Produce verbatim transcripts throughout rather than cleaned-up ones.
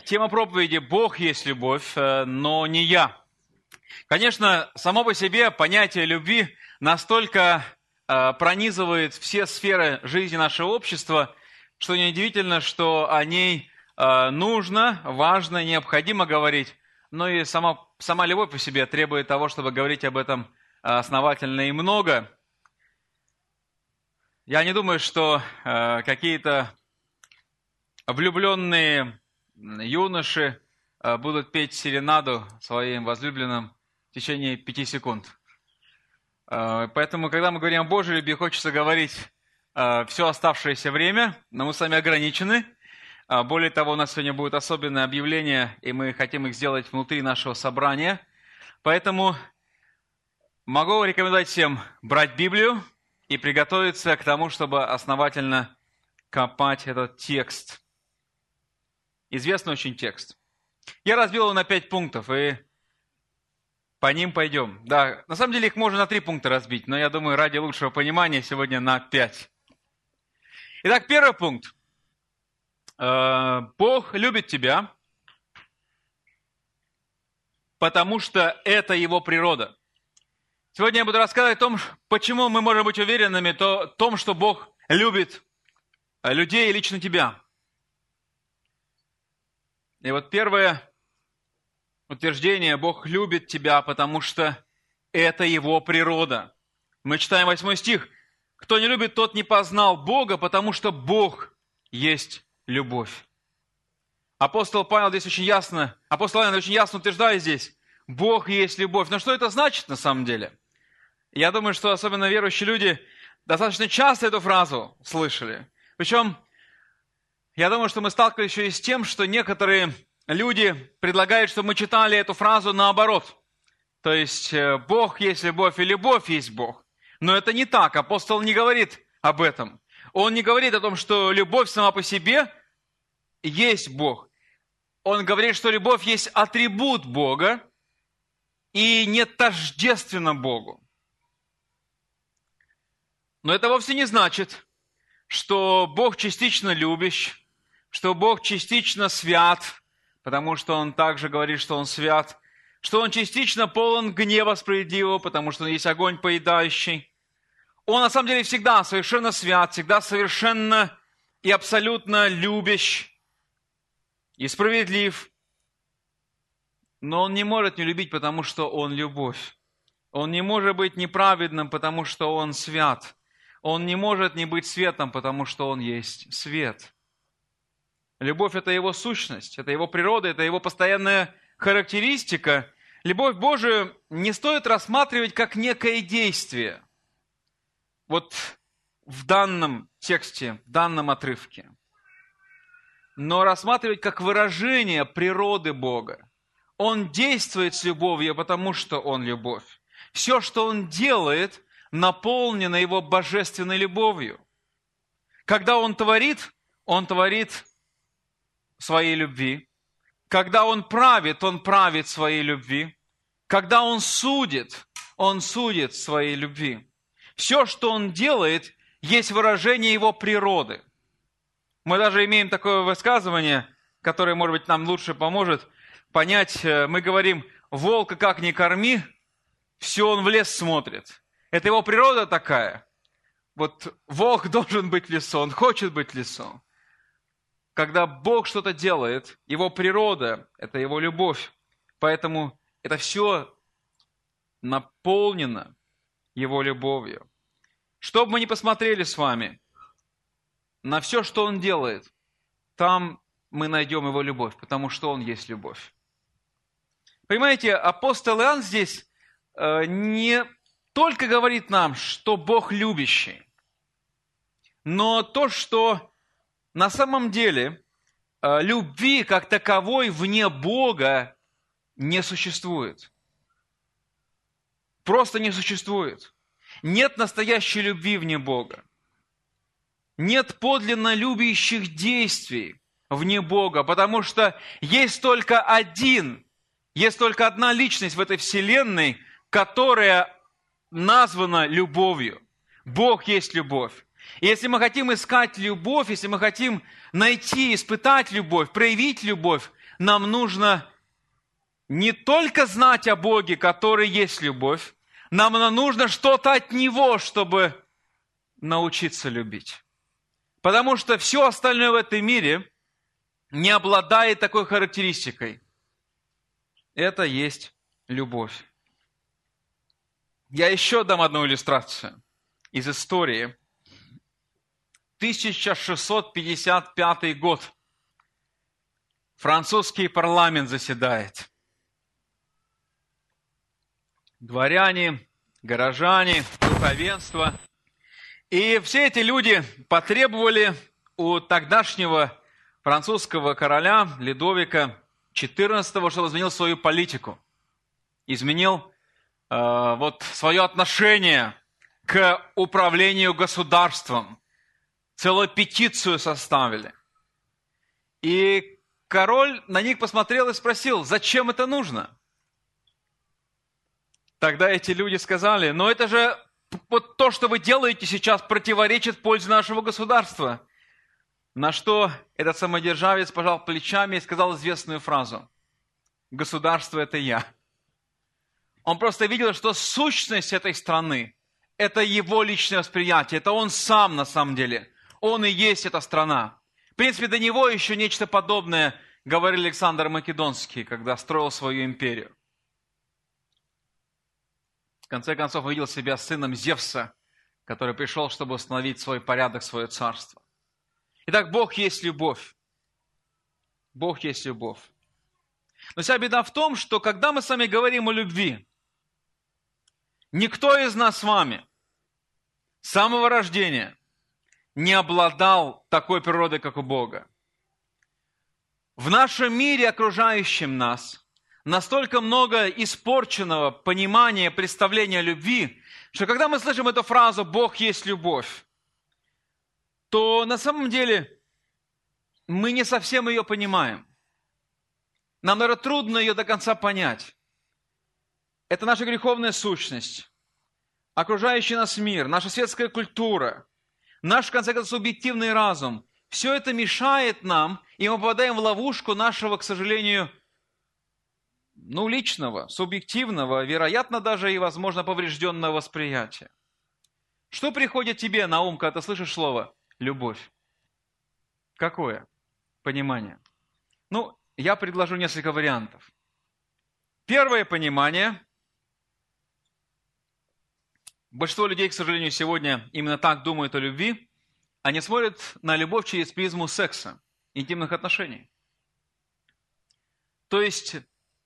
Тема проповеди «Бог есть любовь, но не я». Конечно, само по себе понятие любви настолько пронизывает все сферы жизни нашего общества, что неудивительно, что о ней нужно, важно, необходимо говорить. Но и сама, сама любовь по себе требует того, чтобы говорить об этом основательно и много. Я не думаю, что какие-то влюбленные юноши будут петь серенаду своим возлюбленным в течение пяти секунд. Поэтому, когда мы говорим о Божьей любви, хочется говорить все оставшееся время, но мы с вами ограничены. Более того, у нас сегодня будет особенное объявление, и мы хотим их сделать внутри нашего собрания. Поэтому могу рекомендовать всем брать Библию и приготовиться к тому, чтобы основательно копать этот текст. Известный очень текст. Я разбил его на пять пунктов, и по ним пойдем. Да, на самом деле их можно на три пункта разбить, но я думаю, ради лучшего понимания сегодня на пять. Итак, первый пункт. Бог любит тебя, потому что это Его природа. Сегодня я буду рассказывать о том, почему мы можем быть уверенными в том, что Бог любит людей и лично тебя. И вот первое утверждение: Бог любит тебя, потому что это Его природа. Мы читаем восьмой стих. Кто не любит, тот не познал Бога, потому что Бог есть любовь. Апостол Павел здесь очень ясно, апостол Павел очень ясно утверждает здесь: Бог есть любовь. Но что это значит на самом деле? Я думаю, что особенно верующие люди достаточно часто эту фразу слышали. Причем я думаю, что мы сталкивались еще и с тем, что некоторые люди предлагают, чтобы мы читали эту фразу наоборот. То есть, Бог есть любовь и любовь есть Бог. Но это не так. Апостол не говорит об этом. Он не говорит о том, что любовь сама по себе есть Бог. Он говорит, что любовь есть атрибут Бога и не тождественна Богу. Но это вовсе не значит, что Бог частично любящ, что Бог частично свят, потому что Он также говорит, что Он свят, что Он частично полон гнева справедливого, потому что Он есть огонь поедающий. Он на самом деле всегда совершенно свят, всегда совершенно и абсолютно любящ и справедлив. Но Он не может не любить, потому что Он любовь. Он не может быть неправедным, потому что Он свят. Он не может не быть светом, потому что Он есть свет. Любовь – это Его сущность, это Его природа, это Его постоянная характеристика. Любовь Божию не стоит рассматривать как некое действие. Вот в данном тексте, в данном отрывке. Но рассматривать как выражение природы Бога. Он действует с любовью, потому что Он любовь. Все, что Он делает, наполнено Его божественной любовью. Когда Он творит, Он творит своей любви. Когда Он правит, Он правит своей любви. Когда Он судит, Он судит своей любви. Все, что Он делает, есть выражение Его природы. Мы даже имеем такое высказывание, которое, может быть, нам лучше поможет понять. Мы говорим: волка как ни корми, все он в лес смотрит. Это его природа такая. Вот волк должен быть в лесу, он хочет быть в лесу. Когда Бог что-то делает, Его природа – это Его любовь. Поэтому это все наполнено Его любовью. Что бы мы ни посмотрели с вами на все, что Он делает, там мы найдем Его любовь, потому что Он есть любовь. Понимаете, апостол Иоанн здесь э, не только говорит нам, что Бог любящий, но то, что на самом деле э, любви как таковой вне Бога не существует. Просто не существует. Нет настоящей любви вне Бога. Нет подлинно любящих действий вне Бога, потому что есть только один, есть только одна личность в этой вселенной, которая названа любовью. Бог есть любовь. И если мы хотим искать любовь, если мы хотим найти, испытать любовь, проявить любовь, нам нужно не только знать о Боге, который есть любовь, нам нужно что-то от Него, чтобы научиться любить. Потому что все остальное в этом мире не обладает такой характеристикой. Это есть любовь. Я еще дам одну иллюстрацию из истории. тысяча шестьсот пятьдесят пятый год. Французский парламент заседает. Дворяне, горожане, духовенство. И все эти люди потребовали у тогдашнего французского короля Людовика четырнадцатого, чтобы изменил свою политику. Изменил э, вот свое отношение к управлению государством. Целую петицию составили. И король на них посмотрел и спросил, зачем это нужно? Тогда эти люди сказали, но это же вот то, что вы делаете сейчас, противоречит пользе нашего государства. На что этот самодержавец пожал плечами и сказал известную фразу. Государство – это я. Он просто видел, что сущность этой страны – это его личное восприятие, это он сам на самом деле. Он и есть эта страна. В принципе, до него еще нечто подобное говорил Александр Македонский, когда строил свою империю. В конце концов, увидел себя сыном Зевса, который пришел, чтобы установить свой порядок, свое царство. Итак, Бог есть любовь. Бог есть любовь. Но вся беда в том, что когда мы с вами говорим о любви, никто из нас с вами с самого рождения не обладал такой природой, как у Бога. В нашем мире, окружающем нас, настолько много испорченного понимания, представления о любви, что когда мы слышим эту фразу «Бог есть любовь», то на самом деле мы не совсем ее понимаем. Нам, наверное, трудно ее до конца понять. Это наша греховная сущность, окружающий нас мир, наша светская культура, наш, в конце концов, субъективный разум. Все это мешает нам, и мы попадаем в ловушку нашего, к сожалению, ну, личного, субъективного, вероятно, даже и, возможно, поврежденного восприятия. Что приходит тебе на ум, когда ты слышишь слово «любовь»? Какое понимание? Ну, я предложу несколько вариантов. Первое понимание. Большинство людей, к сожалению, сегодня именно так думают о любви. Они смотрят на любовь через призму секса, интимных отношений. То есть,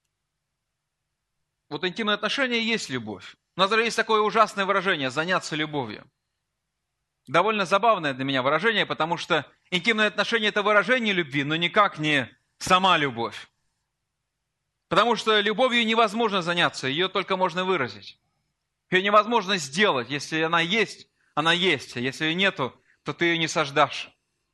вот интимные отношения есть любовь. У нас даже есть такое ужасное выражение «заняться любовью». Довольно забавное для меня выражение, потому что интимные отношения – это выражение любви, но никак не сама любовь. Потому что любовью невозможно заняться, ее только можно выразить. Ее невозможно сделать. Если она есть, она есть. А если ее нету, то ты ее не сождашь.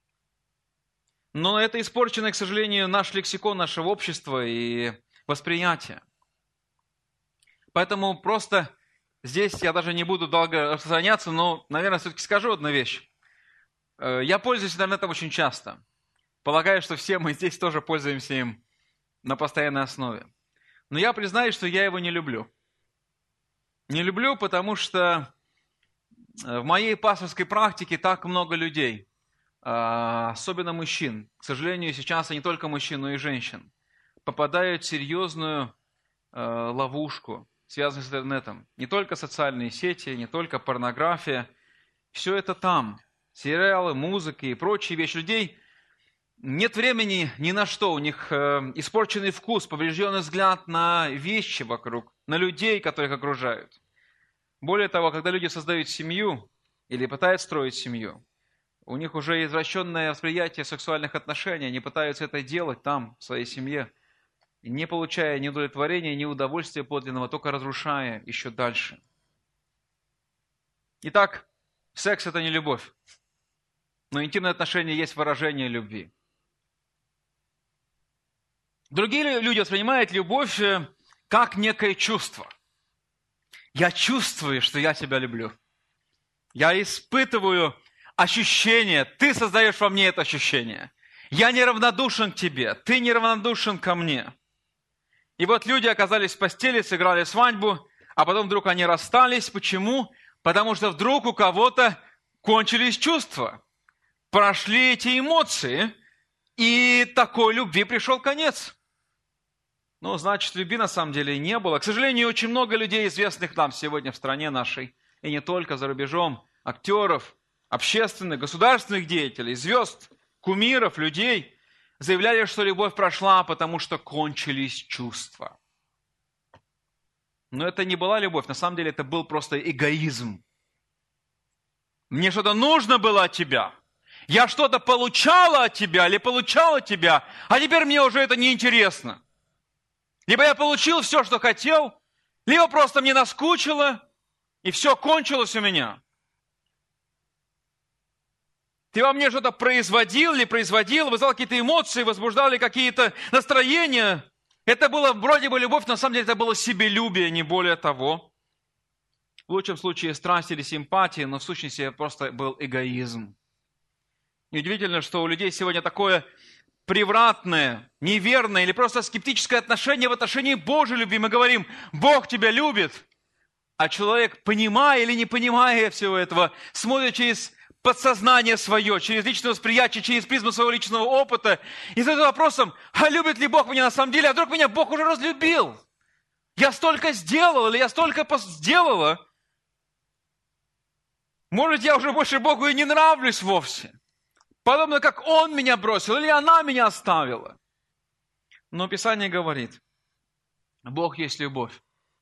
Но это испорченный, к сожалению, наш лексикон нашего общества и восприятия. Поэтому просто здесь я даже не буду долго распространяться, но, наверное, все-таки скажу одну вещь. Я пользуюсь интернетом очень часто. Полагаю, что все мы здесь тоже пользуемся им на постоянной основе. Но я признаюсь, что я его не люблю. Не люблю, потому что в моей пасторской практике так много людей, особенно мужчин, к сожалению, сейчас и не только мужчин, но и женщин, попадают в серьезную ловушку, связанную с интернетом. Не только социальные сети, не только порнография. Все это там. Сериалы, музыка и прочие вещи. Людей нет времени ни на что. У них испорченный вкус, поврежденный взгляд на вещи вокруг, на людей, которых окружают. Более того, когда люди создают семью или пытаются строить семью, у них уже извращенное восприятие сексуальных отношений, они пытаются это делать там, в своей семье, не получая ни удовлетворения, ни удовольствия подлинного, только разрушая еще дальше. Итак, секс – это не любовь, но интимные отношения есть выражение любви. Другие люди воспринимают любовь как некое чувство. Я чувствую, что я тебя люблю. Я испытываю ощущение, ты создаешь во мне это ощущение. Я неравнодушен к тебе, ты неравнодушен ко мне. И вот люди оказались в постели, сыграли свадьбу, а потом вдруг они расстались. Почему? Потому что вдруг у кого-то кончились чувства, прошли эти эмоции, и такой любви пришел конец. Ну, значит, любви на самом деле не было. К сожалению, очень много людей, известных нам сегодня в стране нашей, и не только за рубежом, актеров, общественных, государственных деятелей, звезд, кумиров, людей, заявляли, что любовь прошла, потому что кончились чувства. Но это не была любовь, на самом деле это был просто эгоизм. Мне что-то нужно было от тебя. Я что-то получала от тебя или получала от тебя, а теперь мне уже это неинтересно. Либо я получил все, что хотел, либо просто мне наскучило, и все кончилось у меня. Ты во мне что-то производил или производил, вызывал какие-то эмоции, возбуждали какие-то настроения. Это было вроде бы любовь, но на самом деле это было себелюбие, не более того. В лучшем случае страсть или симпатия, но в сущности это просто был эгоизм. И удивительно, что у людей сегодня такое превратное, неверное или просто скептическое отношение в отношении Божьей любви. Мы говорим, Бог тебя любит, а человек, понимая или не понимая всего этого, смотрит через подсознание свое, через личное восприятие, через призму своего личного опыта и задает вопросом, а любит ли Бог меня на самом деле, а вдруг меня Бог уже разлюбил? Я столько сделал или я столько сделала, может, я уже больше Богу и не нравлюсь вовсе. Подобно как Он меня бросил или она меня оставила. Но Писание говорит, Бог есть любовь.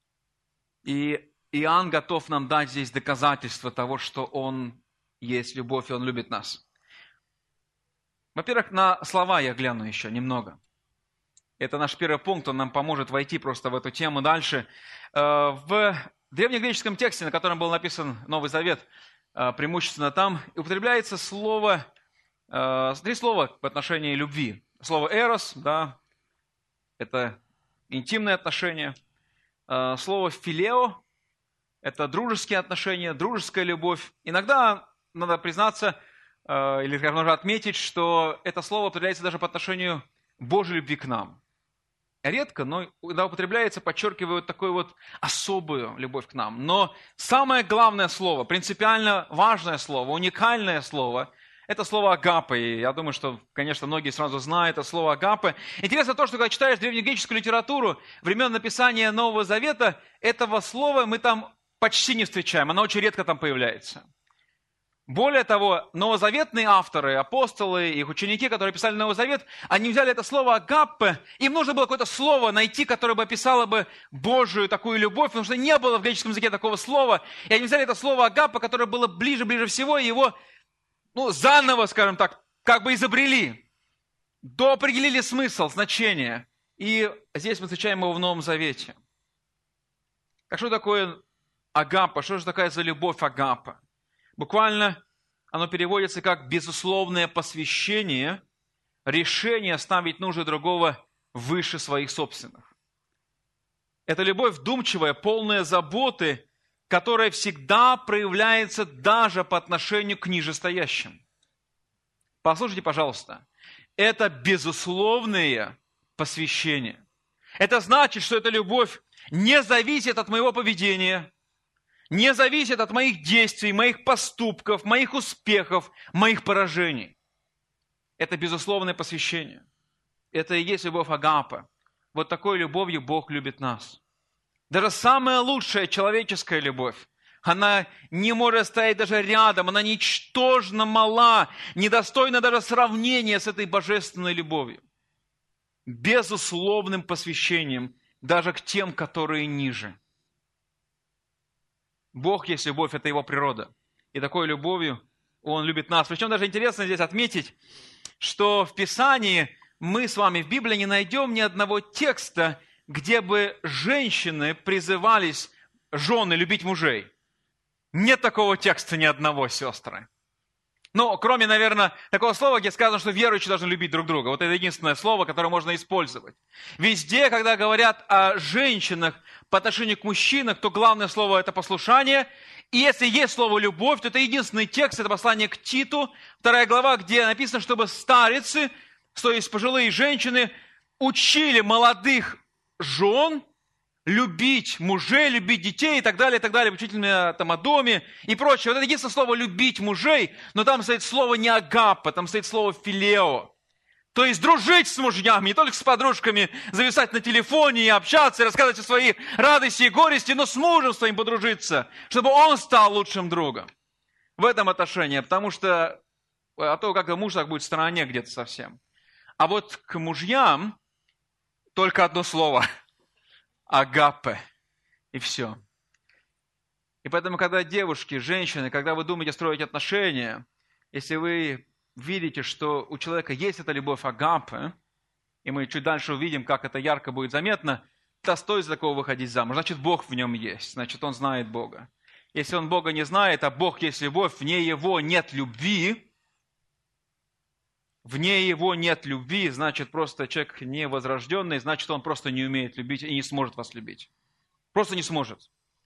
И Иоанн готов нам дать здесь доказательство того, что Он есть любовь, и Он любит нас. Во-первых, на слова я гляну еще немного. Это наш первый пункт, он нам поможет войти просто в эту тему дальше. В древнегреческом тексте, на котором был написан Новый Завет, преимущественно там употребляется слово, три слова в отношении любви. Слово «эрос», да, это интимные отношения. Слово «филео», это дружеские отношения, дружеская любовь. Иногда, надо признаться, или, скажем, нужно отметить, что это слово употребляется даже по отношению Божьей любви к нам. Редко, но когда употребляется, подчеркивает такую вот особую любовь к нам. Но самое главное слово, принципиально важное слово, уникальное слово, это слово «агапе». И я думаю, что, конечно, многие сразу знают это слово «агапе». Интересно то, что когда читаешь древнегреческую литературу, времен написания Нового Завета, этого слова мы там почти не встречаем, оно очень редко там появляется. Более того, новозаветные авторы, апостолы, их ученики, которые писали Новый Завет, они взяли это слово «агаппе», им нужно было какое-то слово найти, которое бы описало бы Божию такую любовь, потому что не было в греческом языке такого слова, и они взяли это слово «агаппе», которое было ближе-ближе всего, и его, ну, заново, скажем так, как бы изобрели, доопределили смысл, значение, и здесь мы встречаем его в Новом Завете. Так что такое агаппе, что же такая за любовь агаппе? Буквально оно переводится как безусловное посвящение, решение ставить нужды другого выше своих собственных. Это любовь вдумчивая, полная заботы, которая всегда проявляется даже по отношению к нижестоящим. Послушайте, пожалуйста, это безусловное посвящение. Это значит, что эта любовь не зависит от моего поведения, не зависит от моих действий, моих поступков, моих успехов, моих поражений. Это безусловное посвящение. Это и есть любовь агапе. Вот такой любовью Бог любит нас. Даже самая лучшая человеческая любовь, она не может стоять даже рядом, она ничтожно мала, недостойна даже сравнения с этой божественной любовью. Безусловным посвящением даже к тем, которые ниже. Бог есть любовь, это Его природа. И такой любовью Он любит нас. Причем даже интересно здесь отметить, что в Писании мы с вами в Библии не найдем ни одного текста, где бы женщины призывались, жены, любить мужей. Нет такого текста ни одного, сестры. Ну, кроме, наверное, такого слова, где сказано, что верующие должны любить друг друга. Вот это единственное слово, которое можно использовать. Везде, когда говорят о женщинах по отношению к мужчинам, то главное слово – это послушание. И если есть слово «любовь», то это единственный текст, это послание к Титу, вторая глава, где написано, чтобы старицы, то есть пожилые женщины, учили молодых жен любить мужей, любить детей и так далее, и так далее, учительные там о доме и прочее. Вот это единственное слово «любить мужей», но там стоит слово не агапа, там стоит слово филео. То есть дружить с мужьями, не только с подружками, зависать на телефоне и общаться, и рассказывать о своей радости и горести, но с мужем своим подружиться, чтобы он стал лучшим другом. В этом отношении, потому что, а то как-то муж так будет в стороне где-то совсем. А вот к мужьям только одно слово – агапе, и все. И поэтому, когда девушки, женщины, когда вы думаете строить отношения, если вы видите, что у человека есть эта любовь агапе, и мы чуть дальше увидим, как это ярко будет заметно, то стоит за такого выходить замуж. Значит, Бог в нем есть, значит, он знает Бога. Если он Бога не знает, а Бог есть любовь, вне Его нет любви, вне Его нет любви, значит, просто человек невозрожденный, значит, он просто не умеет любить и не сможет вас любить. Просто не сможет.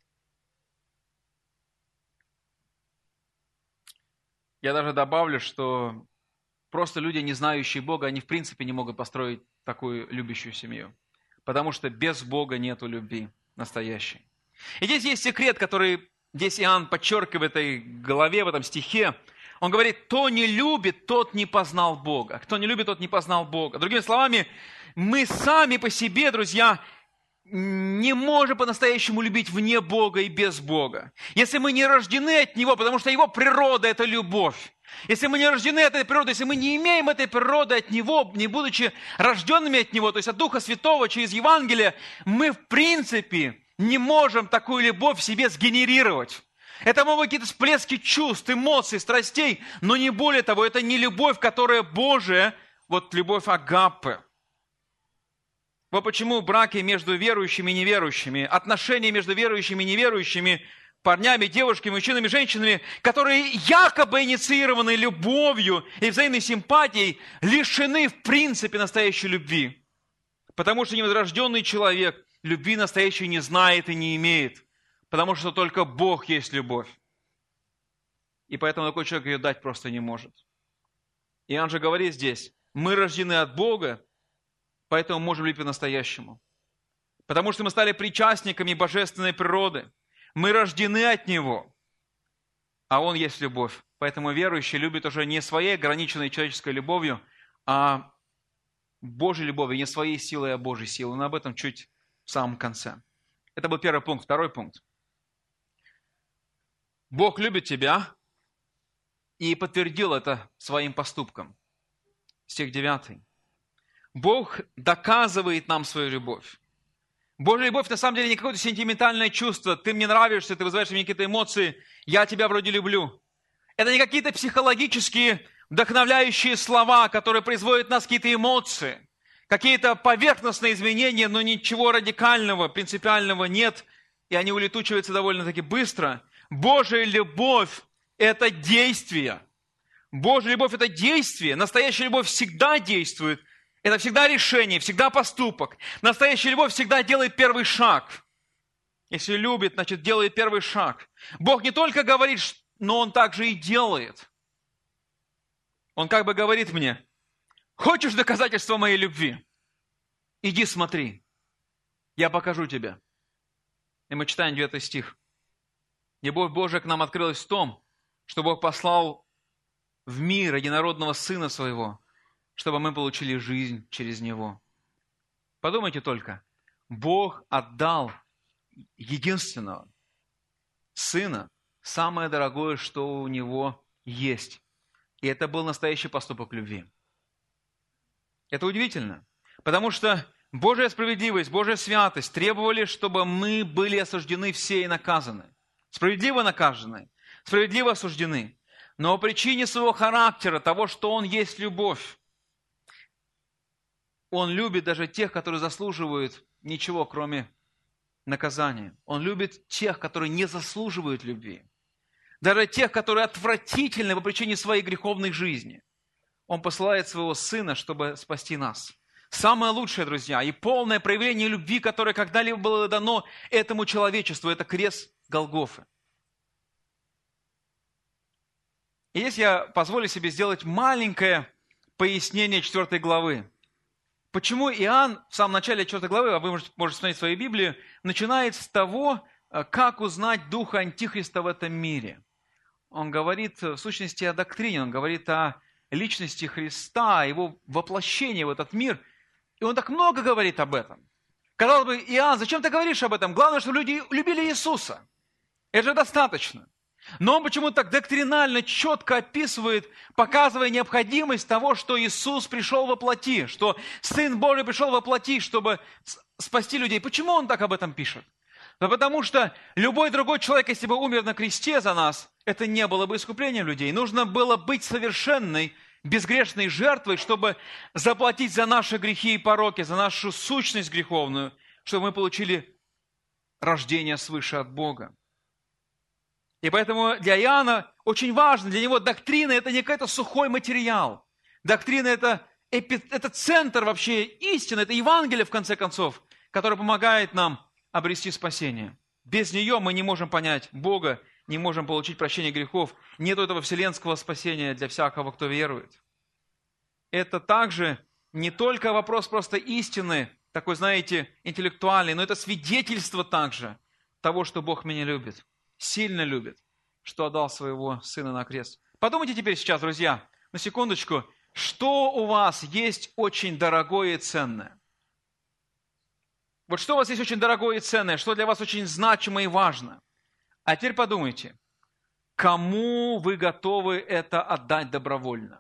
Я даже добавлю, что просто люди, не знающие Бога, они в принципе не могут построить такую любящую семью. Потому что без Бога нету любви настоящей. И здесь есть секрет, который здесь Иоанн подчеркивает в этой главе, в этом стихе. Он говорит, кто не любит, тот не познал Бога. Кто не любит, тот не познал Бога. Другими словами, мы сами по себе, друзья, не можем по-настоящему любить вне Бога и без Бога. Если мы не рождены от Него, потому что Его природа – это любовь. Если мы не рождены от этой природы, если мы не имеем этой природы от Него, не будучи рожденными от Него, то есть от Духа Святого через Евангелие, мы в принципе не можем такую любовь в себе сгенерировать. Это могут быть какие-то всплески чувств, эмоций, страстей, но не более того, это не любовь, которая Божия, вот любовь агапе. Вот почему браки между верующими и неверующими, отношения между верующими и неверующими, парнями, девушками, мужчинами, женщинами, которые якобы инициированы любовью и взаимной симпатией, лишены в принципе настоящей любви. Потому что невозрожденный человек любви настоящей не знает и не имеет. Потому что только Бог есть любовь. И поэтому такой человек ее дать просто не может. Иоанн же говорит здесь, мы рождены от Бога, поэтому можем любить по-настоящему. Потому что мы стали причастниками божественной природы. Мы рождены от Него, а Он есть любовь. Поэтому верующий любит уже не своей ограниченной человеческой любовью, а Божьей любовью, не своей силой, а Божьей силой. Но об этом чуть в самом конце. Это был первый пункт. Второй пункт. Бог любит тебя и подтвердил это своим поступком. Стих девятый. Бог доказывает нам свою любовь. Божья любовь на самом деле не какое-то сентиментальное чувство. Ты мне нравишься, ты вызываешь мне какие-то эмоции. Я тебя вроде люблю. Это не какие-то психологические вдохновляющие слова, которые производят в нас какие-то эмоции. Какие-то поверхностные изменения, но ничего радикального, принципиального нет. И они улетучиваются довольно-таки быстро. Божья любовь – это действие. Божья любовь – это действие. Настоящая любовь всегда действует. Это всегда решение, всегда поступок. Настоящая любовь всегда делает первый шаг. Если любит, значит, делает первый шаг. Бог не только говорит, но Он также и делает. Он как бы говорит мне, хочешь доказательства моей любви? Иди смотри, я покажу тебе. И мы читаем девятый стих. Любовь Божия к нам открылась в том, что Бог послал в мир единородного Сына Своего, чтобы мы получили жизнь через Него. Подумайте только, Бог отдал единственного Сына, самое дорогое, что у Него есть. И это был настоящий поступок любви. Это удивительно, потому что Божья справедливость, Божья святость требовали, чтобы мы были осуждены все и наказаны. Справедливо наказаны, справедливо осуждены. Но по причине своего характера, того, что Он есть любовь, Он любит даже тех, которые заслуживают ничего, кроме наказания. Он любит тех, которые не заслуживают любви. Даже тех, которые отвратительны по причине своей греховной жизни. Он посылает своего Сына, чтобы спасти нас. Самое лучшее, друзья, и полное проявление любви, которое когда-либо было дано этому человечеству, это крест Голгофы. И здесь я позволю себе сделать маленькое пояснение четвёртой главы. Почему Иоанн в самом начале четвёртой главы, а вы можете, можете смотреть в своей Библии, начинает с того, как узнать духа Антихриста в этом мире. Он говорит в сущности о доктрине, он говорит о личности Христа, о его воплощении в этот мир. И он так много говорит об этом. Казалось бы, Иоанн, зачем ты говоришь об этом? Главное, чтобы люди любили Иисуса. Это же достаточно. Но он почему-то так доктринально, четко описывает, показывая необходимость того, что Иисус пришел во плоти, что Сын Божий пришел во плоти, чтобы спасти людей. Почему он так об этом пишет? Да потому что любой другой человек, если бы умер на кресте за нас, это не было бы искуплением людей. Нужно было быть совершенной, безгрешной жертвой, чтобы заплатить за наши грехи и пороки, за нашу сущность греховную, чтобы мы получили рождение свыше от Бога. И поэтому для Иоанна очень важно, для него доктрина – это не какой-то сухой материал. Доктрина – это, это центр вообще истины, это Евангелие, в конце концов, которое помогает нам обрести спасение. Без нее мы не можем понять Бога, не можем получить прощение грехов. Нет этого вселенского спасения для всякого, кто верует. Это также не только вопрос просто истины, такой, знаете, интеллектуальный, но это свидетельство также того, что Бог меня любит, сильно любит, что отдал своего Сына на крест. Подумайте теперь сейчас, друзья, на секундочку, что у вас есть очень дорогое и ценное? Вот что у вас есть очень дорогое и ценное, что для вас очень значимо и важно? А теперь подумайте, кому вы готовы это отдать добровольно?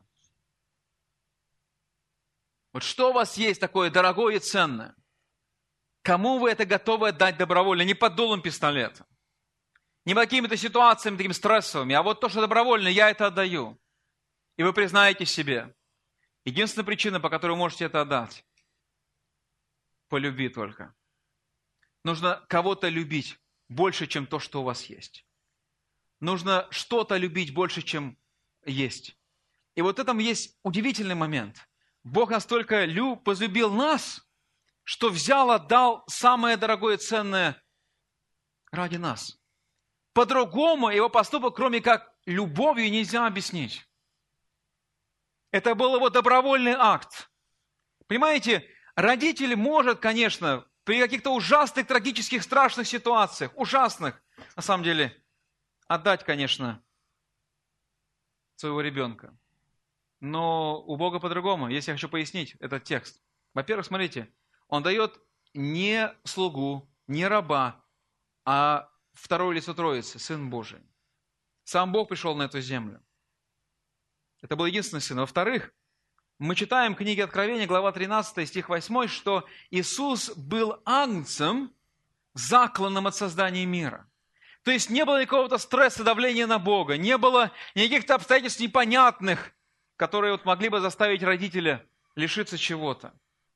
Вот что у вас есть такое дорогое и ценное? Кому вы это готовы отдать добровольно? Не под дулом пистолета, не по какими-то ситуациями такими стрессовыми, а вот то, что добровольно, я это отдаю. И вы признаете себе. Единственная причина, по которой вы можете это отдать, по любви только. Нужно кого-то любить больше, чем то, что у вас есть. Нужно что-то любить больше, чем есть. И вот в этом есть удивительный момент. Бог настолько люб, возлюбил нас, что взял, отдал самое дорогое и ценное ради нас. По-другому его поступок, кроме как любовью, нельзя объяснить. Это был его добровольный акт. Понимаете, родитель может, конечно, при каких-то ужасных, трагических, страшных ситуациях, ужасных, на самом деле, отдать, конечно, своего ребенка. Но у Бога по-другому. Если я хочу пояснить этот текст. Во-первых, смотрите, Он дает не слугу, не раба, а второе лицо Троицы, Сын Божий. Сам Бог пришел на эту землю. Это был единственный Сын. Во-вторых, мы читаем в книге Откровения, глава тринадцатая, стих восьмой, что Иисус был агнцем, закланным от создания мира. То есть не было никакого стресса, давления на Бога, не было никаких-то обстоятельств непонятных, которые вот могли бы заставить родителя лишиться чего-то.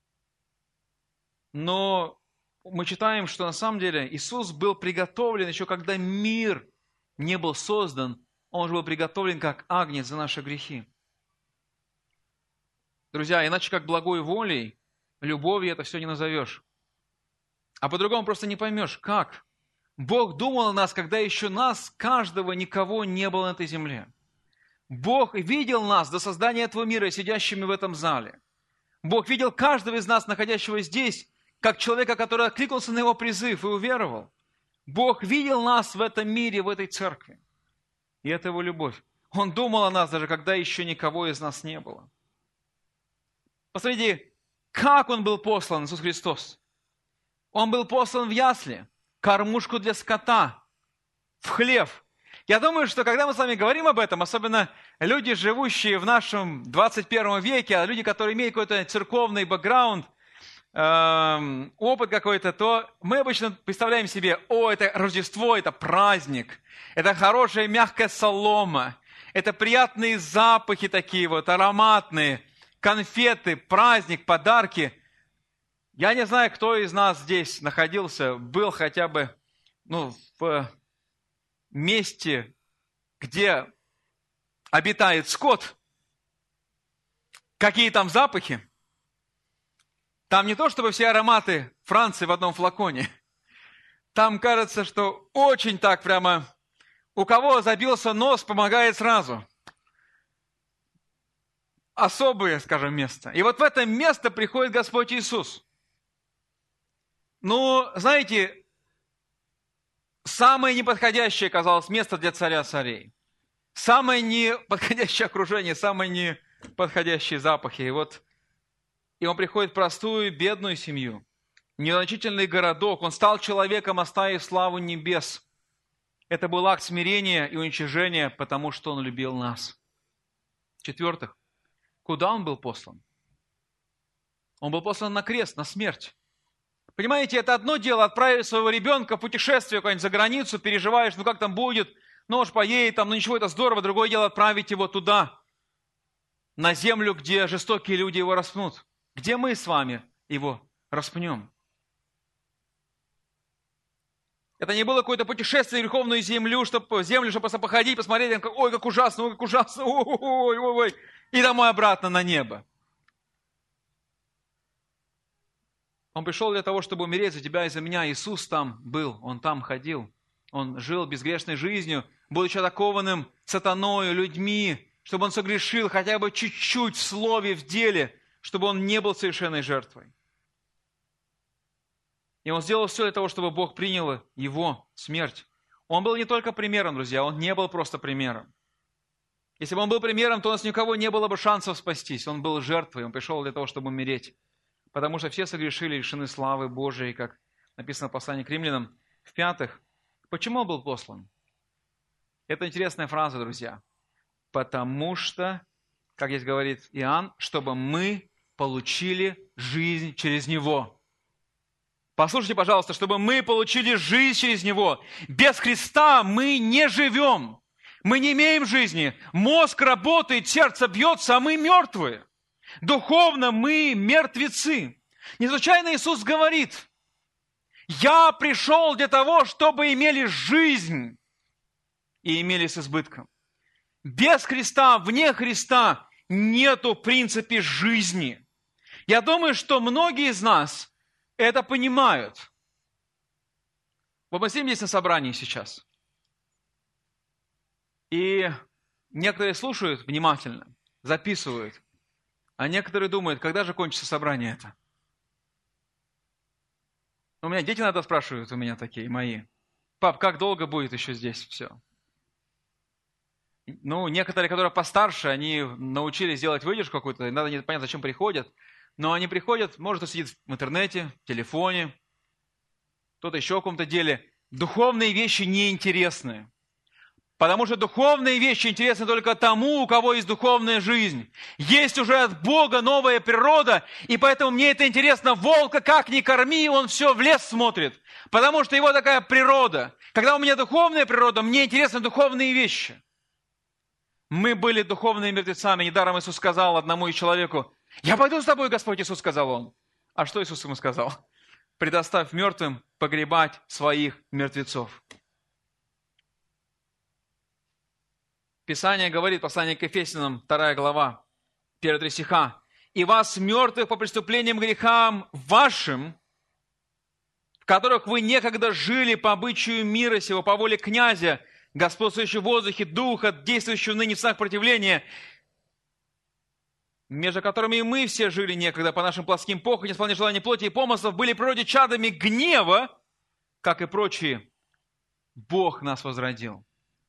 Но мы читаем, что на самом деле Иисус был приготовлен еще когда мир не был создан, Он же был приготовлен как агнец за наши грехи. Друзья, иначе как благой волей, любовью это все не назовешь. А по-другому просто не поймешь, как. Бог думал о нас, когда еще нас, каждого, никого не было на этой земле. Бог видел нас до создания этого мира, сидящими в этом зале. Бог видел каждого из нас, находящего здесь, как человека, который откликнулся на Его призыв и уверовал. Бог видел нас в этом мире, в этой церкви. И это Его любовь. Он думал о нас, даже когда еще никого из нас не было. Посмотрите, как Он был послан, Иисус Христос. Он был послан в ясли, кормушку для скота, в хлев. Я думаю, что когда мы с вами говорим об этом, особенно люди, живущие в нашем двадцать первом веке, а люди, которые имеют какой-то церковный бэкграунд, эм, опыт какой-то, то мы обычно представляем себе, о, это Рождество, это праздник, это хорошая мягкая солома, это приятные запахи такие вот, ароматные, конфеты, праздник, подарки. Я не знаю, кто из нас здесь находился, был хотя бы ну, в месте, где обитает скот. Какие там запахи? Там не то, чтобы все ароматы Франции в одном флаконе. Там кажется, что очень так прямо, у кого забился нос, помогает сразу. особое, скажем, место. И вот в это место приходит Господь Иисус. Ну, знаете, самое неподходящее оказалось место для царя царей. Самое неподходящее окружение, самые неподходящие запахи. И вот и он приходит в простую, бедную семью, незначительный городок. Он стал человеком, оставив славу небес. Это был акт смирения и уничижения, потому что он любил нас. В-четвертых, куда он был послан? Он был послан на крест, на смерть. Понимаете, это одно дело отправить своего ребенка в путешествие куда-нибудь за границу, переживаешь, ну как там будет, ну уж поедет там, ну ничего, это здорово. Другое дело отправить его туда, на землю, где жестокие люди его распнут. Где мы с вами его распнем? Это не было какое-то путешествие в греховную землю, чтобы, землю, чтобы просто походить, посмотреть, как, ой, как ужасно, ой, как ужасно, ой, ой, ой, ой, и домой обратно на небо. Он пришел для того, чтобы умереть за тебя и за меня. Иисус там был, Он там ходил. Он жил безгрешной жизнью, будучи атакованным сатаною, людьми, чтобы Он согрешил хотя бы чуть-чуть в слове, в деле, чтобы Он не был совершенной жертвой. И Он сделал все для того, чтобы Бог принял Его смерть. Он был не только примером, друзья, Он не был просто примером. Если бы Он был примером, то у нас никого не было бы шансов спастись. Он был жертвой, Он пришел для того, чтобы умереть. Потому что все согрешили, лишены славы Божией, как написано в послании к римлянам. В-пятых, почему Он был послан? Это интересная фраза, друзья. Потому что, как здесь говорит Иоанн, чтобы мы получили жизнь через Него. Послушайте, пожалуйста, чтобы мы получили жизнь через Него. Без Христа мы не живем. Мы не имеем жизни. Мозг работает, сердце бьется, а мы мертвые. Духовно мы мертвецы. Не случайно Иисус говорит: «Я пришел для того, чтобы имели жизнь и имели с избытком». Без Христа, вне Христа нету в принципе жизни. Я думаю, что многие из нас это понимают. Вот мы сидим здесь на собрании сейчас. И некоторые слушают внимательно, записывают. А некоторые думают, когда же кончится собрание это? У меня дети иногда спрашивают, у меня такие, мои. Пап, как долго будет еще здесь все? Ну, некоторые, которые постарше, они научились делать выдержку какую-то, иногда не понятно, зачем приходят. Но они приходят, может, кто сидит в интернете, в телефоне, кто-то еще в каком-то деле. Духовные вещи неинтересны. Потому что духовные вещи интересны только тому, у кого есть духовная жизнь. Есть уже от Бога новая природа, и поэтому мне это интересно. Волка как ни корми, он все в лес смотрит. Потому что его такая природа. Когда у меня духовная природа, мне интересны духовные вещи. Мы были духовными мертвецами. Недаром Иисус сказал одному человеку: «Я пойду с тобой, Господь Иисус», сказал он. А что Иисус ему сказал? «Предоставь мертвым погребать своих мертвецов». Писание говорит, послание к Ефесянам, вторая глава, первые три стиха. «И вас, мертвых по преступлениям грехам вашим, в которых вы некогда жили по обычаю мира сего, по воле князя, господствующего в воздухе, духа, действующего ныне в знак противления, между которыми и мы все жили некогда по нашим плотским похотям, исполняя желания плоти и помыслов, были природе чадами гнева, как и прочие. Бог нас возродил».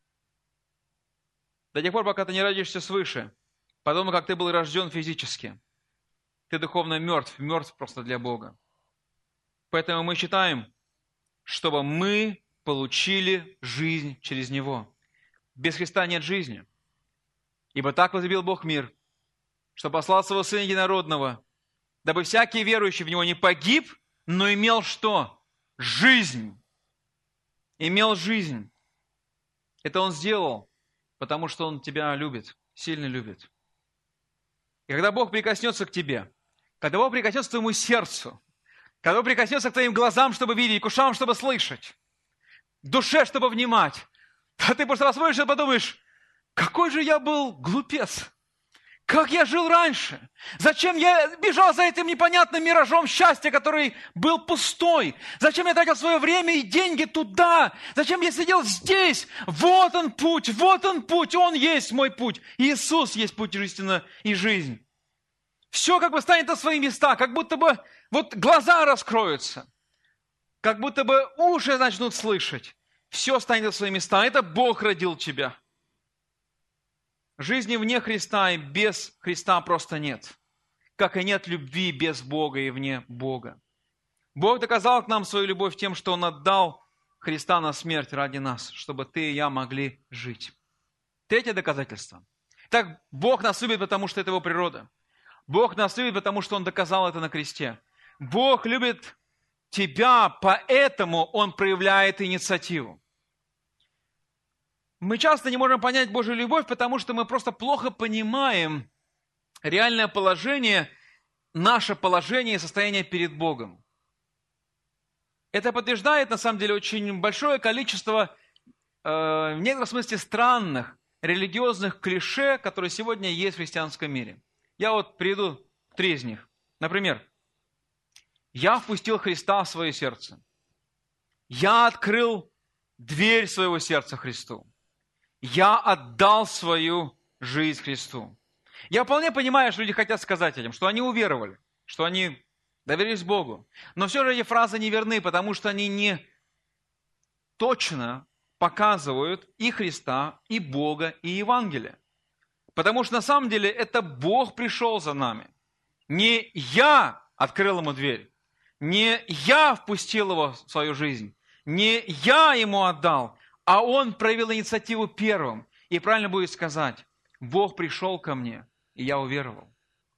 До тех пор, пока ты не родишься свыше, подобно как ты был рожден физически, ты духовно мертв, мертв просто для Бога. Поэтому мы считаем, чтобы мы получили жизнь через Него. Без Христа нет жизни. Ибо так возлюбил Бог мир, что послал Своего Сына Единородного, дабы всякий верующий в Него не погиб, но имел что? Жизнь. Имел жизнь. Это Он сделал, потому что Он тебя любит, сильно любит. И когда Бог прикоснется к тебе, когда Бог прикоснется к твоему сердцу, когда Бог прикоснется к твоим глазам, чтобы видеть, к ушам, чтобы слышать, к душе, чтобы внимать, то ты просто рассмотришь и подумаешь: какой же я был глупец, Как я жил раньше? Зачем я бежал за этим непонятным миражом счастья, который был пустой? Зачем я тратил свое время и деньги туда? Зачем я сидел здесь? Вот он путь, вот он путь, он есть мой путь. Иисус есть путь истины и жизнь. Все как бы станет на свои места, как будто бы вот глаза раскроются, как будто бы уши начнут слышать. Все станет на свои места. Это Бог родил тебя. Жизни вне Христа и без Христа просто нет. Как и нет любви без Бога и вне Бога. Бог доказал к нам свою любовь тем, что Он отдал Христа на смерть ради нас, чтобы ты и я могли жить. Третье доказательство. Так, Бог нас любит, потому что это Его природа. Бог нас любит, потому что Он доказал это на кресте. Бог любит тебя, поэтому Он проявляет инициативу. Мы часто не можем понять Божью любовь, потому что мы просто плохо понимаем реальное положение, наше положение и состояние перед Богом. Это подтверждает, на самом деле, очень большое количество, э, в некотором смысле, странных религиозных клише, которые сегодня есть в христианском мире. Я вот приведу три из них. Например, «Я впустил Христа в свое сердце». «Я открыл дверь своего сердца Христу». «Я отдал свою жизнь Христу». Я вполне понимаю, что люди хотят сказать этим, что они уверовали, что они доверились Богу. Но все же эти фразы неверны, потому что они не точно показывают и Христа, и Бога, и Евангелие. Потому что на самом деле это Бог пришел за нами. Не я открыл ему дверь, не я впустил его в свою жизнь, не я ему отдал, а он проявил инициативу первым. И правильно будет сказать, Бог пришел ко мне, и я уверовал.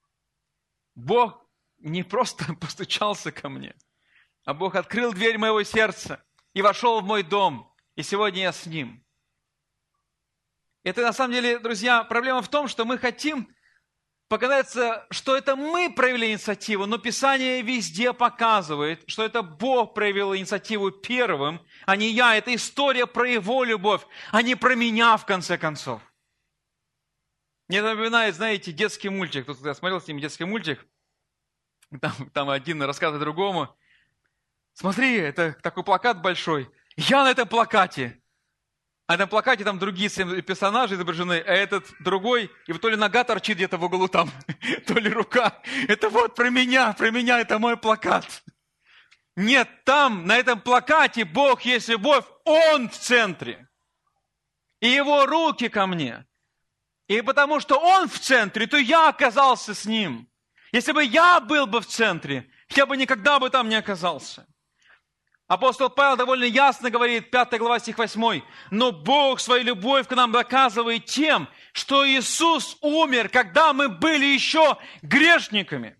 Бог не просто постучался ко мне, а Бог открыл дверь моего сердца и вошел в мой дом, и сегодня я с Ним. Это на самом деле, друзья, проблема в том, что мы хотим показаться, что это мы проявили инициативу, но Писание везде показывает, что это Бог проявил инициативу первым, а не я. Это история про Его любовь, а не про меня, в конце концов. Мне напоминает, знаете, детский мультик. Тут я смотрел с ним детский мультик, там, там один рассказывает другому. Смотри, это такой плакат большой. Я на этом плакате. А на плакате там другие персонажи изображены, а этот другой, и вот то ли нога торчит где-то в углу там, то ли рука. Это вот про меня, про меня, это мой плакат. Нет, там, на этом плакате Бог есть любовь, Он в центре. И Его руки ко мне. И потому что Он в центре, то я оказался с Ним. Если бы я был бы в центре, я бы никогда бы там не оказался. Апостол Павел довольно ясно говорит, пятая глава, стих восьмой, «Но Бог свою любовь к нам доказывает тем, что Иисус умер, когда мы были еще грешниками».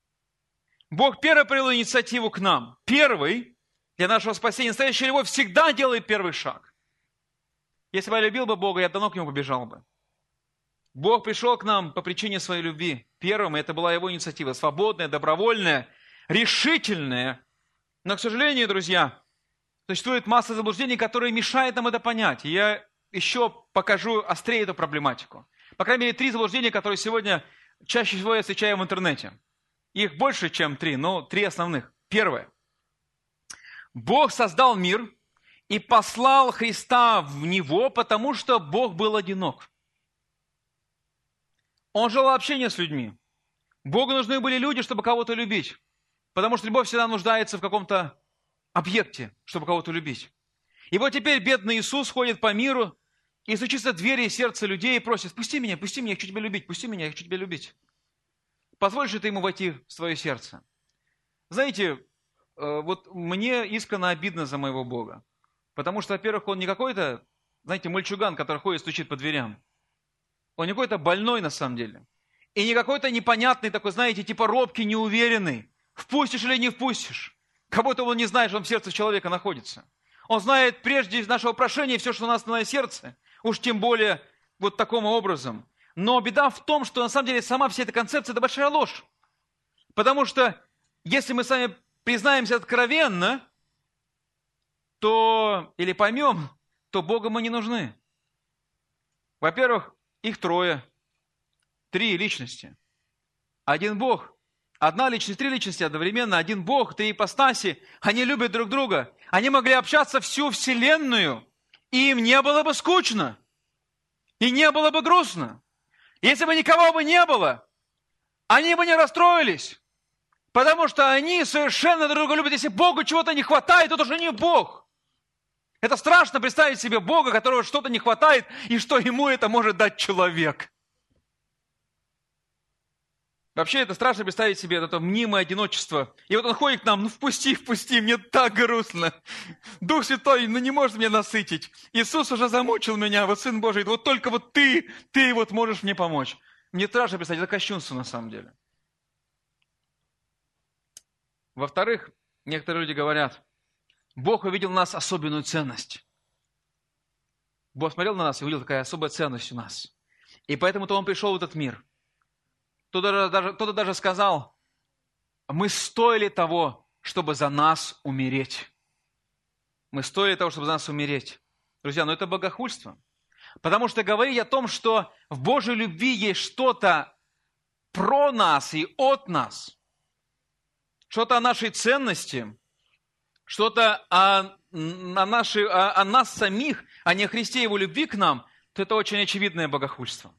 Бог первый проявил инициативу к нам. Первый для нашего спасения. Настоящая любовь всегда делает первый шаг. Если бы я любил бы Бога, я давно к Нему побежал бы. Бог пришел к нам по причине своей любви. Первым, и это была Его инициатива. Свободная, добровольная, решительная. Но, к сожалению, друзья, существует масса заблуждений, которые мешают нам это понять. И я еще покажу острее эту проблематику. По крайней мере, три заблуждения, которые сегодня чаще всего я встречаю в интернете. Их больше, чем три, но три основных. Первое. Бог создал мир и послал Христа в него, потому что Бог был одинок. Он желал общения с людьми. Богу нужны были люди, чтобы кого-то любить. Потому что любовь всегда нуждается в каком-то объекте, чтобы кого-то любить. И вот теперь бедный Иисус ходит по миру и стучится в двери сердца людей и просит, «Пусти меня, пусти меня, я хочу тебя любить, пусти меня, я хочу тебя любить». Позволишь ли ты ему войти в свое сердце? Знаете, вот мне искренне обидно за моего Бога. Потому что, во-первых, он не какой-то, знаете, мальчуган, который ходит и стучит по дверям. Он не какой-то больной на самом деле. И не какой-то непонятный такой, знаете, типа робкий, неуверенный. Впустишь или не впустишь? Как будто он не знает, что он в сердце человека находится. Он знает прежде нашего прошения все, что у нас на сердце. Уж тем более вот таким образом. Но беда в том, что на самом деле сама вся эта концепция – это большая ложь. Потому что если мы сами признаемся откровенно, то, или поймем, то Богу мы не нужны. Во-первых, их трое. три личности. Один Бог. Одна личность, три личности одновременно. Один Бог, три ипостаси. Они любят друг друга. Они могли общаться всю вселенную, и им не было бы скучно. И не было бы грустно. Если бы никого бы не было, они бы не расстроились. Потому что они совершенно друг друга любят. Если Богу чего-то не хватает, то тоже не Бог. Это страшно представить себе Бога, которого что-то не хватает, и что ему это может дать человек. Вообще это страшно представить себе это мнимое одиночество. И вот он ходит к нам, ну впусти, впусти, мне так грустно. Дух Святой, ну не может меня насытить. Иисус уже замучил меня, вот Сын Божий, вот только вот ты, ты вот можешь мне помочь. Мне страшно представить, это кощунство на самом деле. Во-вторых, некоторые люди говорят, Бог увидел в нас особенную ценность. Бог смотрел на нас и увидел, какая особая ценность у нас. И поэтому-то Он пришел в этот мир. Кто-то даже, кто-то даже сказал, мы стоили того, чтобы за нас умереть. Мы стоили того, чтобы за нас умереть. Друзья, ну это богохульство. Потому что говорить о том, что в Божьей любви есть что-то про нас и от нас, что-то о нашей ценности, что-то о, о, нашей, о, о нас самих, а не о Христе и Его любви к нам, то это очень очевидное богохульство.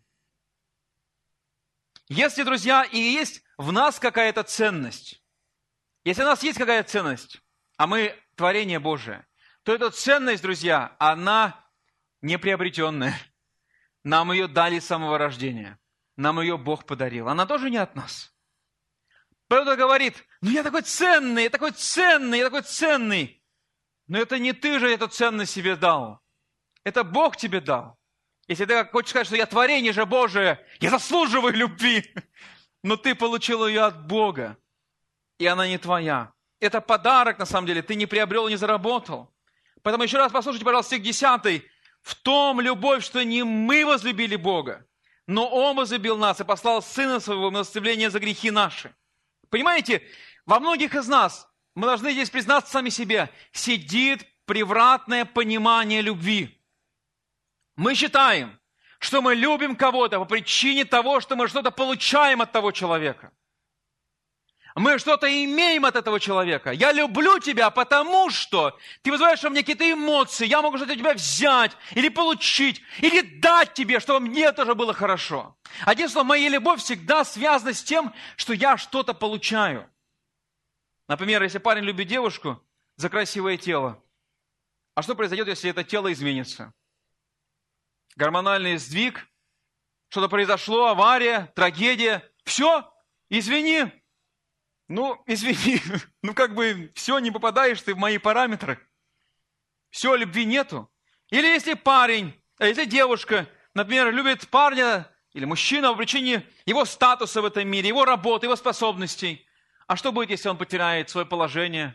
Если, друзья, и есть в нас какая-то ценность, если у нас есть какая-то ценность, а мы творение Божие, то эта ценность, друзья, она неприобретенная. Нам ее дали с самого рождения. Нам ее Бог подарил. Она тоже не от нас. Кто-то говорит, ну я такой ценный, я такой ценный, я такой ценный. Но это не ты же эту ценность себе дал. Это Бог тебе дал. Если ты хочешь сказать, что я творение же Божие, я заслуживаю любви, но ты получил ее от Бога, и она не твоя. Это подарок, на самом деле, ты не приобрел, не заработал. Поэтому еще раз послушайте, пожалуйста, стих десятый. В том любовь, что не мы возлюбили Бога, но Он возлюбил нас и послал Сына Своего в милостивление за грехи наши. Понимаете, во многих из нас, мы должны здесь признаться сами себе, сидит превратное понимание любви. Мы считаем, что мы любим кого-то по причине того, что мы что-то получаем от того человека. Мы что-то имеем от этого человека. Я люблю тебя, потому что ты вызываешь во мне какие-то эмоции. Я могу что-то у тебя взять, или получить, или дать тебе, чтобы мне тоже было хорошо. Одним словом, моя любовь всегда связана с тем, что я что-то получаю. Например, если парень любит девушку за красивое тело, а что произойдет, если это тело изменится? Гормональный сдвиг, что-то произошло, авария, трагедия. Все, извини. Ну, извини, ну как бы все, не попадаешь ты в мои параметры. Все, любви нету. Или если парень, а если девушка, например, любит парня или мужчину по причине его статуса в этом мире, его работы, его способностей. А что будет, если он потеряет свое положение?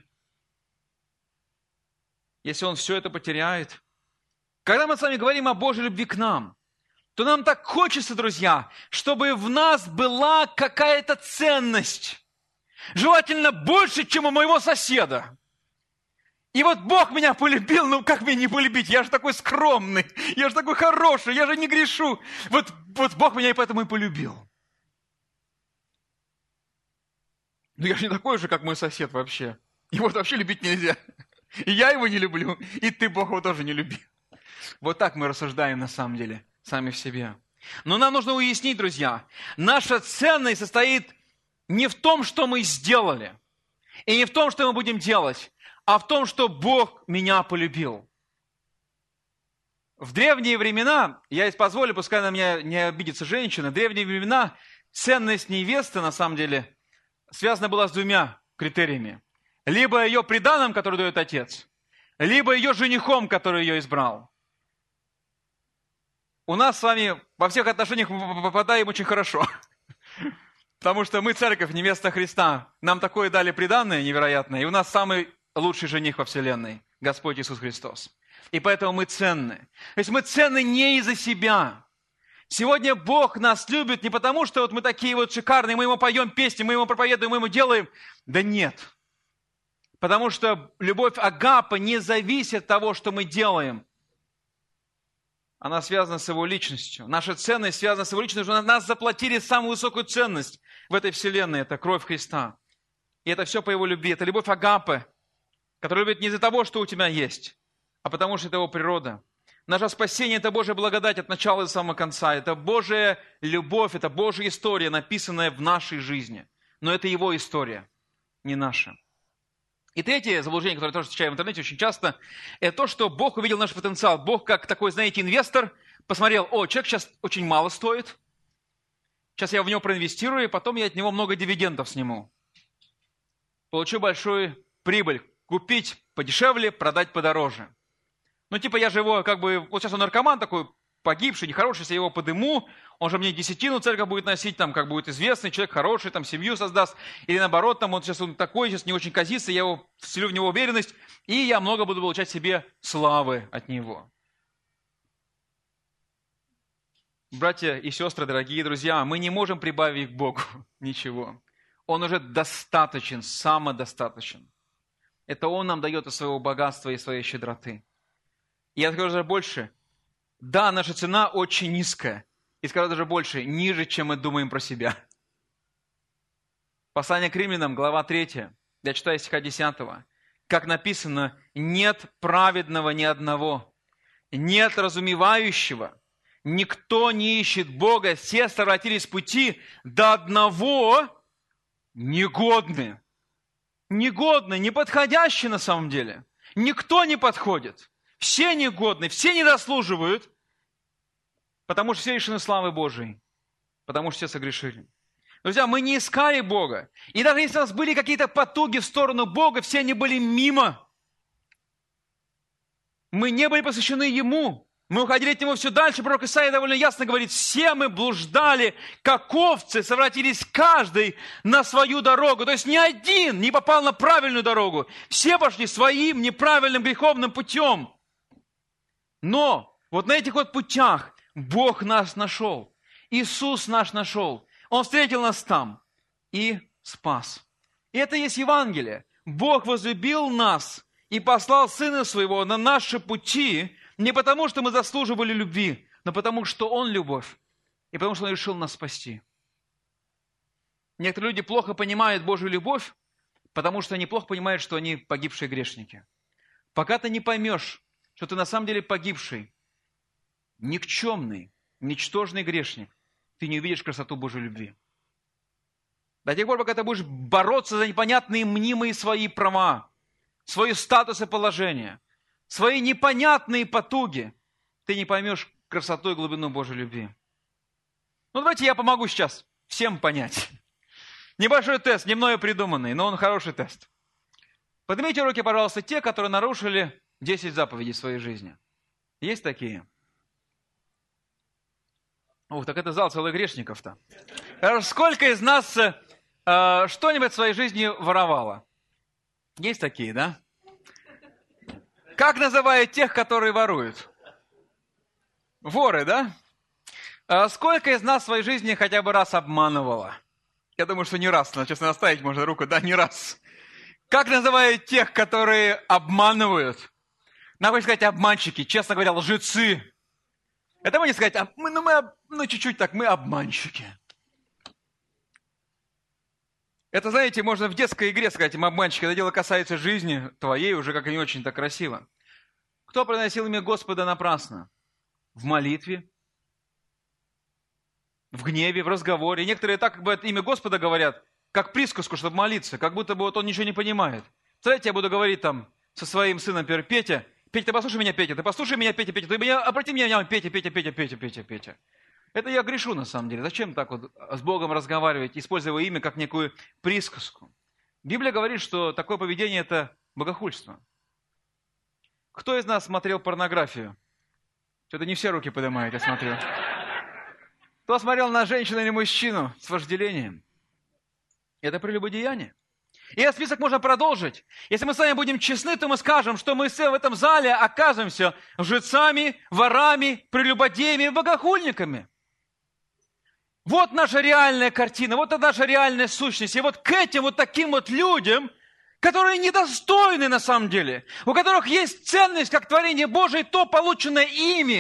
Если он все это потеряет? Когда мы с вами говорим о Божьей любви к нам, то нам так хочется, друзья, чтобы в нас была какая-то ценность. Желательно больше, чем у моего соседа. И вот Бог меня полюбил, ну как меня не полюбить? Я же такой скромный, я же такой хороший, я же не грешу. Вот, вот Бог меня и поэтому и полюбил. Ну я же не такой же, как мой сосед вообще. Его вообще любить нельзя. И я его не люблю, и ты Бога его тоже не люби. Вот так мы рассуждаем на самом деле, сами в себе. Но нам нужно уяснить, друзья, наша ценность состоит не в том, что мы сделали, и не в том, что мы будем делать, а в том, что Бог меня полюбил. В древние времена, я позволю, пускай на меня не обидится женщина, в древние времена ценность невесты, на самом деле, связана была с двумя критериями. Либо ее приданым, который дает отец, либо ее женихом, который ее избрал. У нас с вами во всех отношениях мы попадаем очень хорошо. Потому что мы церковь, невеста Христа. Нам такое дали приданное невероятное. И у нас самый лучший жених во вселенной. Господь Иисус Христос. И поэтому мы ценны. То есть мы ценны не из-за себя. Сегодня Бог нас любит не потому, что вот мы такие вот шикарные, мы Ему поем песни, мы Ему проповедуем, мы Ему делаем. Да нет. Потому что любовь агапы не зависит от того, что мы делаем. она связана с Его личностью. Наша ценность связана с Его личностью. На нас заплатили самую высокую ценность в этой вселенной. Это кровь Христа. И это все по Его любви. Это любовь агапы, которая любит не из-за того, что у тебя есть, а потому что это Его природа. Наше спасение – это Божья благодать от начала до самого конца. Это Божья любовь, это Божья история, написанная в нашей жизни. Но это Его история, не наша. И третье заблуждение, которое я тоже встречаю в интернете очень часто, это то, что Бог увидел наш потенциал. Бог, как такой, знаете, инвестор, посмотрел: о, человек сейчас очень мало стоит, сейчас я в него проинвестирую, и потом я от него много дивидендов сниму. Получу большую прибыль. Купить подешевле, продать подороже. Ну, типа, я же его, как бы, вот сейчас он наркоман такой, погибший, нехороший, если я его подыму, он же мне десятину церковь будет носить, там, как будет известный, человек хороший, там, семью создаст. Или наоборот, там, вот сейчас он такой, сейчас не очень казится, я его вселю в него уверенность, и я много буду получать себе славы от него. Братья и сестры, дорогие друзья, мы не можем прибавить к Богу ничего. Он уже достаточен, самодостаточен. Это Он нам дает из своего богатства и своей щедроты. И я скажу даже больше. Да, наша цена очень низкая. И скажу даже больше, ниже, чем мы думаем про себя. Послание к Римлянам, глава третья. Я читаю стиха десятого. Как написано: «Нет праведного ни одного, нет разумевающего, никто не ищет Бога, все совратились с пути, до одного негодны». Негодны, неподходящие на самом деле. Никто не подходит. Все негодны, все не заслуживают, потому что все лишены славы Божией, потому что все согрешили. Друзья, мы не искали Бога. И даже если у нас были какие-то потуги в сторону Бога, все они были мимо. Мы не были посвящены Ему. Мы уходили от Него все дальше. Пророк Исаия довольно ясно говорит: все мы блуждали, как овцы, совратились каждый на свою дорогу. То есть ни один не попал на правильную дорогу. Все пошли своим неправильным греховным путем. Но вот на этих вот путях Бог нас нашел. Иисус наш нашел. Он встретил нас там и спас. И это есть Евангелие. Бог возлюбил нас и послал Сына Своего на наши пути, не потому, что мы заслуживали любви, но потому, что Он любовь. И потому, что Он решил нас спасти. Некоторые люди плохо понимают Божью любовь, потому что они плохо понимают, что они погибшие грешники. Пока ты не поймешь, что ты на самом деле погибший, никчемный, ничтожный грешник, ты не увидишь красоту Божьей любви. До тех пор, пока ты будешь бороться за непонятные мнимые свои права, свои статусы и положения, свои непонятные потуги, ты не поймешь красоту и глубину Божьей любви. Ну, давайте я помогу сейчас всем понять. Небольшой тест, не мною придуманный, но он хороший тест. Поднимите руки, пожалуйста, те, которые нарушили десять заповедей в своей жизни. Есть такие? Ух, так это зал целых грешников-то. Сколько из нас э, что-нибудь в своей жизни воровало? Есть такие, да? Как называют тех, которые воруют? Воры, да? А сколько из нас в своей жизни хотя бы раз обманывало? Я думаю, что не раз. Честно, наставить можно руку. Да, не раз. Как называют тех, которые обманывают? Надо сказать обманщики, честно говоря, лжецы. Это мы не сказать, а мы, ну, мы, ну, чуть-чуть так, мы обманщики. Это, знаете, можно в детской игре сказать им обманщики. Это дело касается жизни твоей, уже как не очень-то красиво. Кто приносил имя Господа напрасно? В молитве, в гневе, в разговоре. И некоторые так как бы это имя Господа говорят, как присказку, чтобы молиться, как будто бы вот он ничего не понимает. Представляете, я буду говорить там со своим сыном, например, Петя. Петя, ты послушай меня, Петя, ты послушай меня, Петя, Петя, ты меня, обрати меня, Петя, Петя, Петя, Петя, Петя, Петя. Это я грешу на самом деле. Зачем так вот с Богом разговаривать, используя его имя как некую присказку? Библия говорит, что такое поведение – это богохульство. Кто из нас смотрел порнографию? Что-то не все руки поднимают, я смотрю. Кто смотрел на женщину или мужчину с вожделением? Это прелюбодеяние. И этот список можно продолжить. Если мы с вами будем честны, то мы скажем, что мы все в этом зале оказываемся лжецами, ворами, прелюбодеями, богохульниками. Вот наша реальная картина, вот это наша реальная сущность. И вот к этим вот таким вот людям, которые недостойны на самом деле, у которых есть ценность как творение Божие, то полученное ими,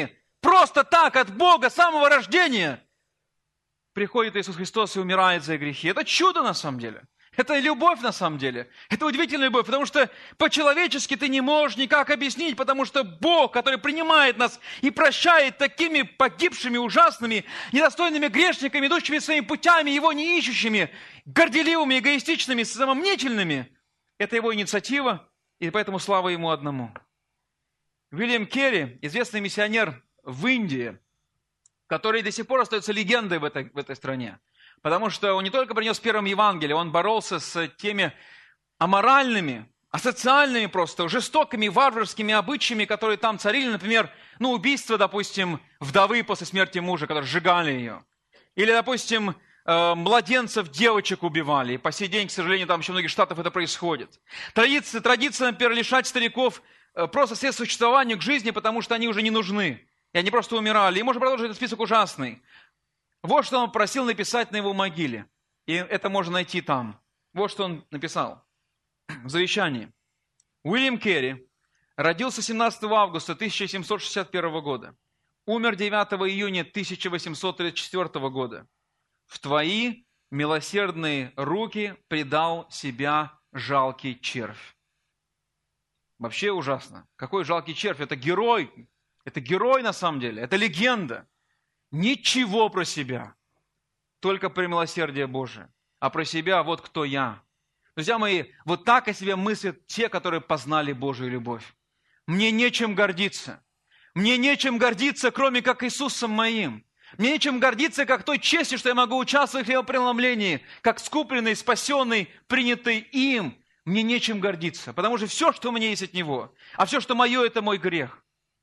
просто так от Бога, с самого рождения, приходит Иисус Христос и умирает за грехи. Это чудо на самом деле. Это любовь на самом деле. Это удивительная любовь, потому что по-человечески ты не можешь никак объяснить, потому что Бог, который принимает нас и прощает такими погибшими, ужасными, недостойными грешниками, идущими своими путями, Его не ищущими, горделивыми, эгоистичными, самомнительными, это Его инициатива, и поэтому слава Ему одному. Уильям Керри, известный миссионер в Индии, который до сих пор остается легендой в этой, в этой стране. Потому что он не только принес первым Евангелие, он боролся с теми аморальными, асоциальными просто, жестокими, варварскими обычаями, которые там царили. Например, ну, убийство, допустим, вдовы после смерти мужа, которые сжигали ее. Или, допустим, младенцев, девочек убивали. И по сей день, к сожалению, там еще в многих штатах это происходит. Традиция, традиция, например, лишать стариков просто средств существования к жизни, потому что они уже не нужны. И они просто умирали. И можно продолжить этот список ужасный. Вот что он просил написать на его могиле. И это можно найти там. Вот что он написал в завещании. Уильям Керри родился семнадцатого августа тысяча семьсот шестьдесят первого года. Умер девятого июня тысяча восемьсот тридцать четвёртого года. В твои милосердные руки предал себя жалкий червь. Вообще ужасно. Какой жалкий червь? Это герой. Это герой на самом деле. Это легенда. Ничего про себя. Только про милосердие Божие. А про себя вот кто я. Друзья мои, вот так о себе мыслят те, которые познали Божию любовь. Мне нечем гордиться. Мне нечем гордиться, кроме как Иисусом моим. Мне нечем гордиться, как той честью, что я могу участвовать в хлебопреломлении, как скупленный, спасенный, принятый им. Мне нечем гордиться, потому что все, что у меня есть от Него, а все, что мое, это мой грех.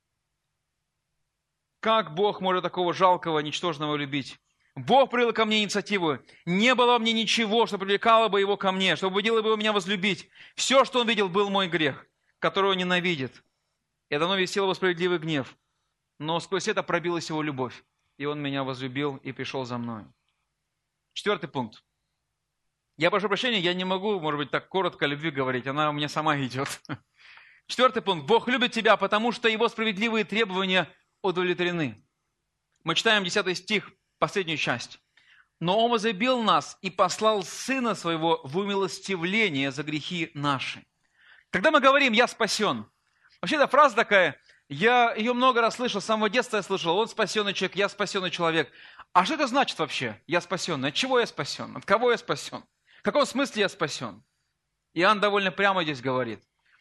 Как Бог может такого жалкого, ничтожного любить? Бог привел ко мне инициативу. Не было во мне ничего, что привлекало бы Его ко мне, что побудило бы меня возлюбить. Все, что Он видел, был мой грех, которого Он ненавидит. И давно висел Его справедливый гнев. Но сквозь это пробилась Его любовь. И Он меня возлюбил и пришел за мной. Четвертый пункт. Я прошу прощения, я не могу, может быть, так коротко о любви говорить. Она у меня сама идет. Четвертый пункт. Бог любит тебя, потому что Его справедливые требования удовлетворены. Мы читаем десятый стих, последнюю часть. «Но Он возлюбил нас и послал Сына Своего в умилостивление за грехи наши». Когда мы говорим «я спасен», вообще эта фраза такая, я ее много раз слышал, с самого детства я слышал, он спасенный человек, я спасенный человек. А что это значит вообще, я спасенный? От чего я спасен? От кого я спасен? В каком смысле я спасен? Иоанн довольно прямо здесь говорит.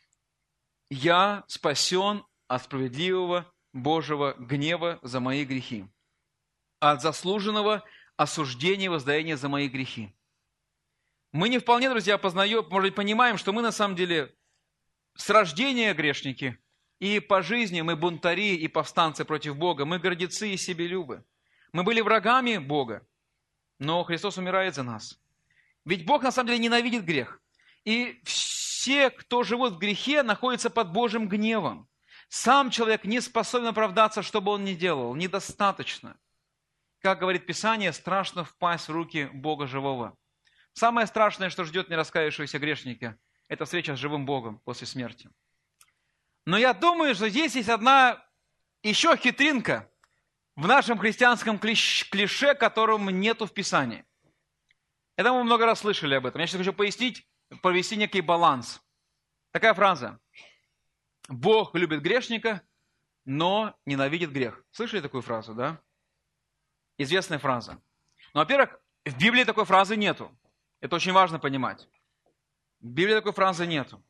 Я спасен от справедливого Божьего гнева за мои грехи, от заслуженного осуждения и воздаяния за мои грехи. Мы не вполне, друзья, познаем, может быть, понимаем, что мы на самом деле с рождения грешники, и по жизни мы бунтари и повстанцы против Бога, мы гордецы и себелюбы. Мы были врагами Бога, но Христос умирает за нас. Ведь Бог на самом деле ненавидит грех. И все, кто живут в грехе, находятся под Божьим гневом. Сам человек не способен оправдаться, что бы он ни делал, недостаточно. Как говорит Писание, страшно впасть в руки Бога живого. Самое страшное, что ждет нераскаявшегося грешника, это встреча с живым Богом после смерти. Но я думаю, что здесь есть одна еще хитринка в нашем христианском клише, которому нету в Писании. Это мы много раз слышали об этом. Я сейчас хочу пояснить, провести некий баланс. Такая фраза. Бог любит грешника, но ненавидит грех. Слышали такую фразу, да? Известная фраза. Но, во-первых, в Библии такой фразы нету. Это очень важно понимать. В Библии такой фразы нету.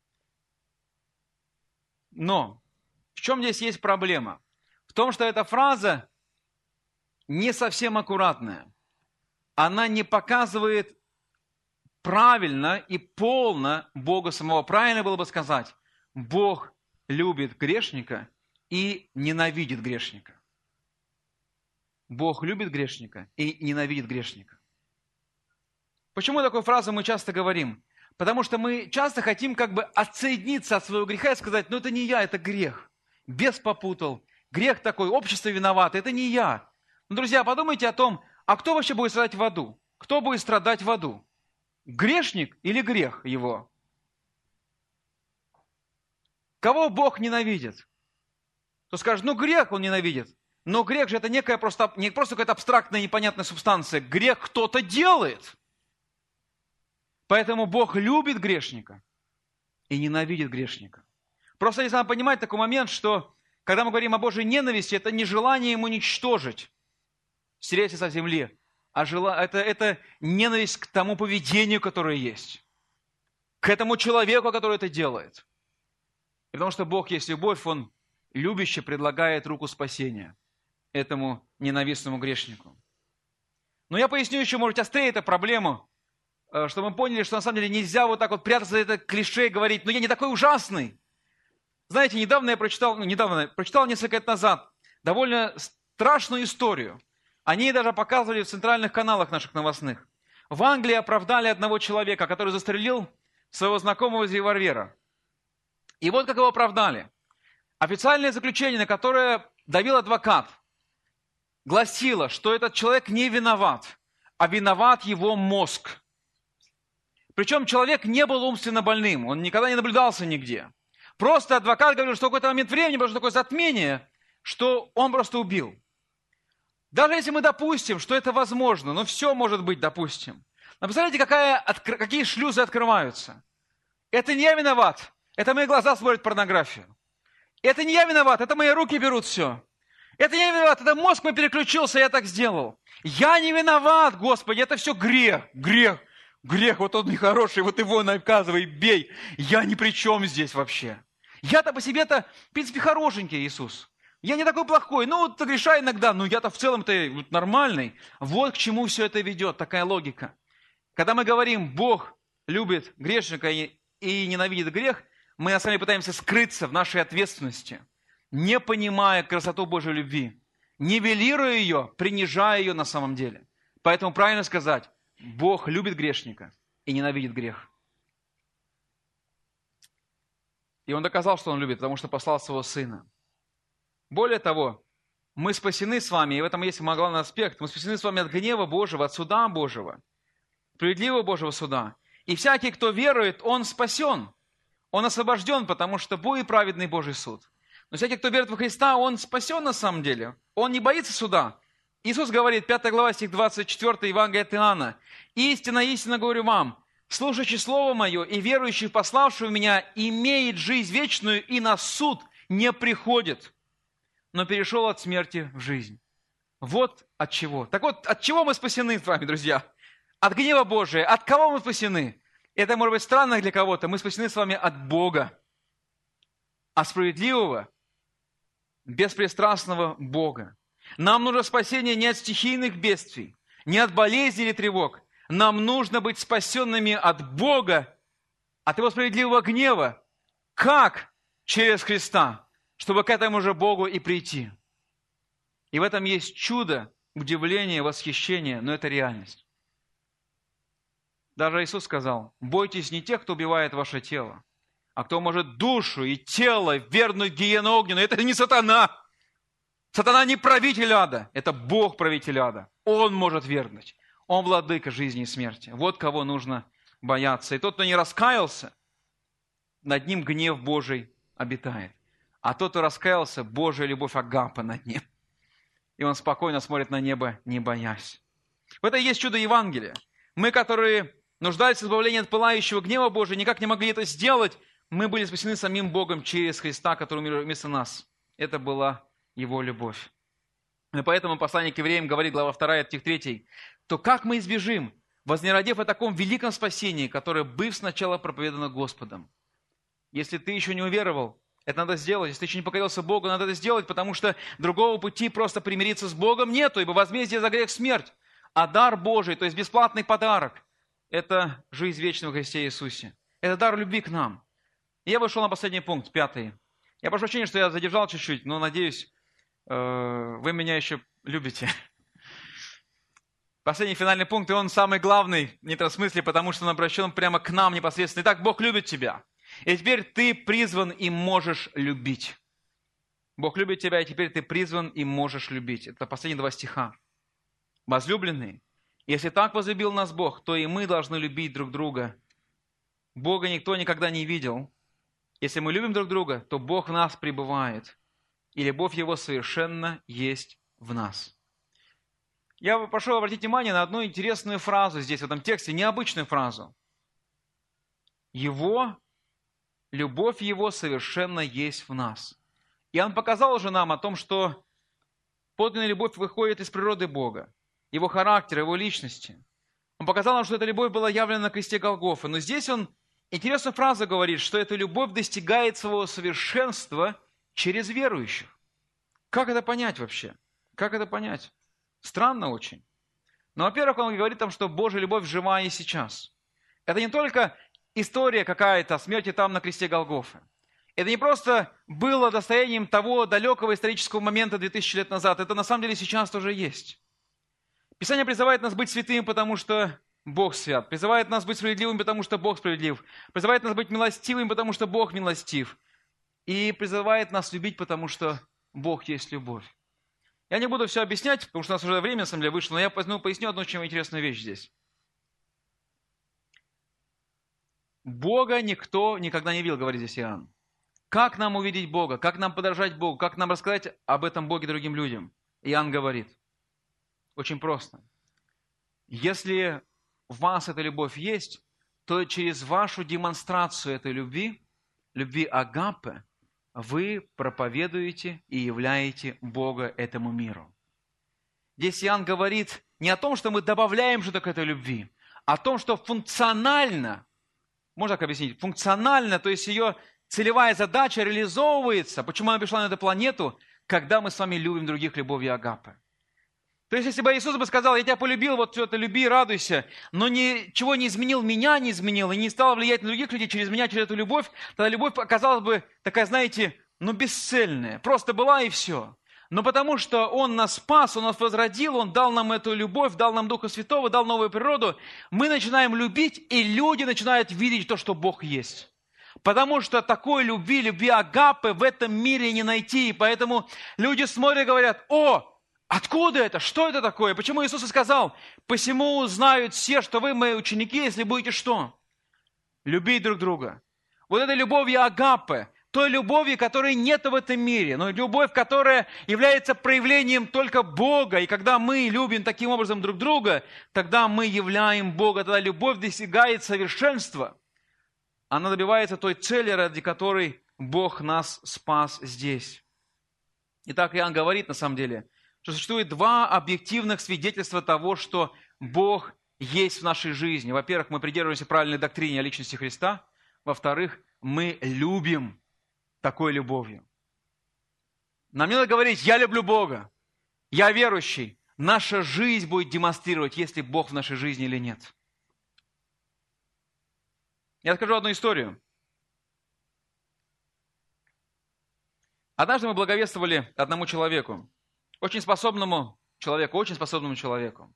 Но в чем здесь есть проблема? В том, что эта фраза не совсем аккуратная. Она не показывает правильно и полно Бога самого. Правильно было бы сказать, Бог любит грешника и ненавидит грешника. Бог любит грешника и ненавидит грешника. Почему такую фразу мы часто говорим? Потому что мы часто хотим как бы отсоединиться от своего греха и сказать, ну это не я, это грех. Бес попутал. Грех такой, общество виновато, это не я. Но, друзья, подумайте о том, а кто вообще будет страдать в аду? Кто будет страдать в аду? Грешник или грех его? Кого Бог ненавидит? то скажет, ну грех он ненавидит. Но грех же это некая просто, не просто какая-то абстрактная непонятная субстанция. Грех кто-то делает. Поэтому Бог любит грешника и ненавидит грешника. Просто если надо понимать такой момент, что когда мы говорим о Божьей ненависти, это не желание ему уничтожить, стереть со земли, а жела... это, это ненависть к тому поведению, которое есть, к этому человеку, который это делает. И потому что Бог есть любовь, Он любяще предлагает руку спасения этому ненавистному грешнику. Но я поясню еще, может быть, острее эту проблему, чтобы мы поняли, что на самом деле нельзя вот так вот прятаться за это клише и говорить, ну я не такой ужасный. Знаете, недавно я прочитал, ну недавно, прочитал несколько лет назад довольно страшную историю. Они даже показывали в центральных каналах наших новостных. В Англии оправдали одного человека, который застрелил своего знакомого из револьвера. И вот как его оправдали. Официальное заключение, на которое давил адвокат, гласило, что этот человек не виноват, а виноват его мозг. Причем человек не был умственно больным, он никогда не наблюдался нигде. Просто адвокат говорил, что в какой-то момент времени было такое затмение, что он просто убил. Даже если мы допустим, что это возможно, но все может быть, допустим. Но представляете, какая, какие шлюзы открываются. Это не я виноват, это мои глаза смотрят порнографию. Это не я виноват, это мои руки берут все. Это не я виноват, это мозг мой переключился, я так сделал. Я не виноват, Господи, это все грех, грех, грех, вот он нехороший, вот его наказывай, бей. Я ни при чем здесь вообще. Я-то по себе-то, в принципе, хорошенький, Иисус. Я не такой плохой, ну, вот грешаю иногда, но я-то в целом-то нормальный. Вот к чему все это ведет, такая логика. Когда мы говорим, Бог любит грешника и, и ненавидит грех, мы на самом деле пытаемся скрыться в нашей ответственности, не понимая красоту Божьей любви, нивелируя ее, принижая ее на самом деле. Поэтому правильно сказать, Бог любит грешника и ненавидит грех. И Он доказал, что Он любит, потому что послал Своего Сына. Более того, мы спасены с вами, и в этом есть главный аспект, мы спасены с вами от гнева Божьего, от суда Божьего, справедливого Божьего суда. И всякий, кто верует, он спасен, он освобожден, потому что будет праведный Божий суд. Но всякий, кто верит во Христа, он спасен на самом деле, он не боится суда. Иисус говорит, пятая глава, стих двадцать четыре, Евангелие от Иоанна, «Истинно, истинно говорю вам, слушающий Слово Мое и верующий в пославшего Меня имеет жизнь вечную и на суд не приходит, но перешел от смерти в жизнь». Вот от чего. Так вот, от чего мы спасены с вами, друзья? От гнева Божия. От кого мы спасены? Это может быть странно для кого-то. Мы спасены с вами от Бога. От справедливого, беспристрастного Бога. Нам нужно спасение не от стихийных бедствий, не от болезней или тревог. Нам нужно быть спасенными от Бога, от Его справедливого гнева. Как? Через Христа, чтобы к этому же Богу и прийти. И в этом есть чудо, удивление, восхищение, но это реальность. Даже Иисус сказал, бойтесь не тех, кто убивает ваше тело, а кто может душу и тело вернуть в гиену огненную. Это не сатана. Сатана не правитель ада, это Бог правитель ада. Он может вернуть. Он владыка жизни и смерти. Вот кого нужно бояться. И тот, кто не раскаялся, над ним гнев Божий обитает. А тот, кто раскаялся, Божья любовь агапа над ним. И он спокойно смотрит на небо, не боясь. В этом есть чудо Евангелия. Мы, которые нуждались в избавлении от пылающего гнева Божия, никак не могли это сделать. Мы были спасены самим Богом через Христа, который умер вместо нас. Это была Его любовь. И поэтому послание к евреям говорит, глава вторая, стих третий, то как мы избежим, вознеродев о таком великом спасении, которое, быв сначала проповедано Господом? Если ты еще не уверовал, это надо сделать. Если ты еще не покорился Богу, надо это сделать, потому что другого пути просто примириться с Богом нету, ибо возмездие за грех смерть. А дар Божий, то есть бесплатный подарок, это жизнь вечная в Христе Иисусе. Это дар любви к нам. И я вышел на последний пункт, пятый. Я прошу прощения, что я задержал чуть-чуть, но надеюсь, вы меня еще любите. Последний финальный пункт, и он самый главный, в этом смысле, потому что он обращен прямо к нам непосредственно. Итак, Бог любит тебя. И теперь ты призван и можешь любить. Бог любит тебя, и теперь ты призван и можешь любить. Это последние два стиха. Возлюбленные, если так возлюбил нас Бог, то и мы должны любить друг друга. Бога никто никогда не видел. Если мы любим друг друга, то Бог в нас пребывает, и любовь Его совершенно есть в нас. Я прошу обратить внимание на одну интересную фразу здесь, в этом тексте, необычную фразу. Его, любовь Его совершенно есть в нас. И Он показал уже нам о том, что подлинная любовь выходит из природы Бога, Его характера, Его личности. Он показал нам, что эта любовь была явлена на кресте Голгофы. Но здесь Он интересную фразу говорит, что эта любовь достигает своего совершенства через верующих. Как это понять вообще? Как это понять? Странно очень. Но, во-первых, Он говорит там, что Божья любовь жива и сейчас. Это не только история какая-то о смерти там на кресте Голгофы. Это не просто было достоянием того далекого исторического момента две тысячи лет назад. Это на самом деле сейчас тоже есть. Писание призывает нас быть святыми, потому что Бог свят. Призывает нас быть справедливыми, потому что Бог справедлив. Призывает нас быть милостивыми, потому что Бог милостив. И призывает нас любить, потому что Бог есть любовь. Я не буду все объяснять, потому что у нас уже время, на самом деле, вышло, но я ну, поясню одну очень интересную вещь здесь. Бога никто никогда не видел, говорит здесь Иоанн. Как нам увидеть Бога? Как нам подражать Богу? Как нам рассказать об этом Боге другим людям? Иоанн говорит. Очень просто. Если в вас эта любовь есть, то через вашу демонстрацию этой любви, любви агапе, вы проповедуете и являете Бога этому миру. Здесь Иоанн говорит не о том, что мы добавляем что-то к этой любви, а о том, что функционально, можно так объяснить, функционально, то есть ее целевая задача реализовывается, почему она пришла на эту планету, когда мы с вами любим других любовью агапе. То есть, если бы Иисус бы сказал, я тебя полюбил, вот все это люби, радуйся, но ничего не изменил, меня не изменил, и не стал влиять на других людей через меня, через эту любовь, тогда любовь оказалась бы такая, знаете, ну, бесцельная, просто была и все. Но потому что Он нас спас, Он нас возродил, Он дал нам эту любовь, дал нам Духа Святого, дал новую природу, мы начинаем любить, и люди начинают видеть то, что Бог есть. Потому что такой любви, любви агапы в этом мире не найти. И поэтому люди смотрят и говорят, о, откуда это? Что это такое? Почему Иисус и сказал, посему узнают все, что вы мои ученики, если будете что? Любить друг друга. Вот этой любовью агапы, той любови, которой нет в этом мире, но любовь, которая является проявлением только Бога. И когда мы любим таким образом друг друга, тогда мы являем Бога. Тогда любовь достигает совершенства. Она добивается той цели, ради которой Бог нас спас здесь. Итак, Иоанн говорит на самом деле, что существует два объективных свидетельства того, что Бог есть в нашей жизни. Во-первых, мы придерживаемся правильной доктрине о личности Христа. Во-вторых, мы любим такой любовью. Нам не надо говорить, я люблю Бога, я верующий. Наша жизнь будет демонстрировать, есть ли Бог в нашей жизни или нет. Я расскажу одну историю. Однажды мы благовествовали одному человеку, очень способному человеку, очень способному человеку.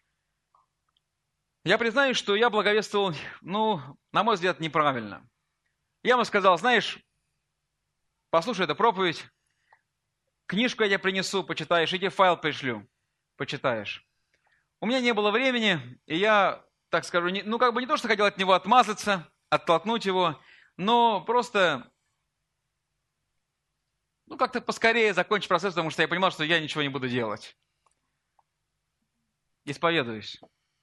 Я признаюсь, что я благовествовал, ну, на мой взгляд, неправильно. Я ему сказал, знаешь, послушай эту проповедь, книжку я тебе принесу, почитаешь, и тебе файл пришлю, почитаешь. У меня не было времени, и я, так скажу, не, ну, как бы не то, что хотел от него отмазаться, оттолкнуть его, но просто, ну, как-то поскорее закончить процесс, потому что я понимал, что я ничего не буду делать. Исповедуюсь.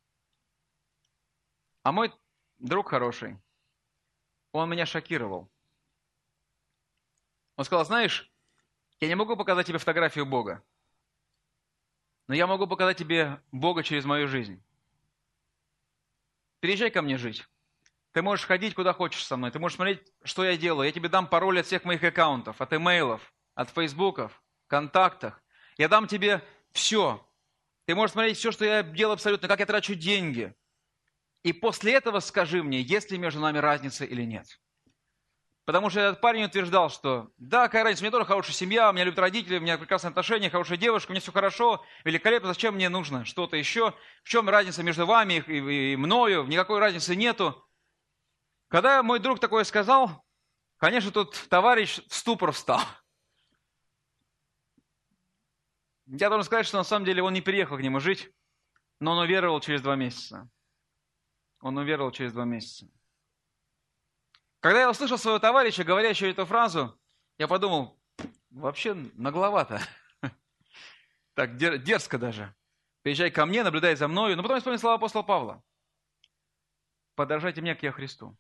А мой друг хороший, он меня шокировал. Он сказал, знаешь, я не могу показать тебе фотографию Бога, но я могу показать тебе Бога через мою жизнь. Переезжай ко мне жить. Ты можешь ходить куда хочешь со мной, ты можешь смотреть, что я делаю. Я тебе дам пароль от всех моих аккаунтов, от имейлов, от фейсбуков, контактах. Я дам тебе все. Ты можешь смотреть все, что я делаю абсолютно, как я трачу деньги. И после этого скажи мне, есть ли между нами разница или нет. Потому что этот парень утверждал, что да, какая разница, у меня тоже хорошая семья, у меня любят родители, у меня прекрасные отношения, хорошая девушка, у меня все хорошо, великолепно, зачем мне нужно что-то еще? В чем разница между вами и, и мною? Никакой разницы нету. Когда мой друг такое сказал, конечно, тут товарищ в ступор встал. Я должен сказать, что на самом деле он не переехал к нему жить, но он уверовал через два месяца. Он уверовал через два месяца. Когда я услышал своего товарища, говорящего эту фразу, я подумал, вообще нагловато. Так дерзко даже. Приезжай ко мне, наблюдай за мною. Но потом я вспомнил слова апостола Павла. Подражайте мне, как я Христу.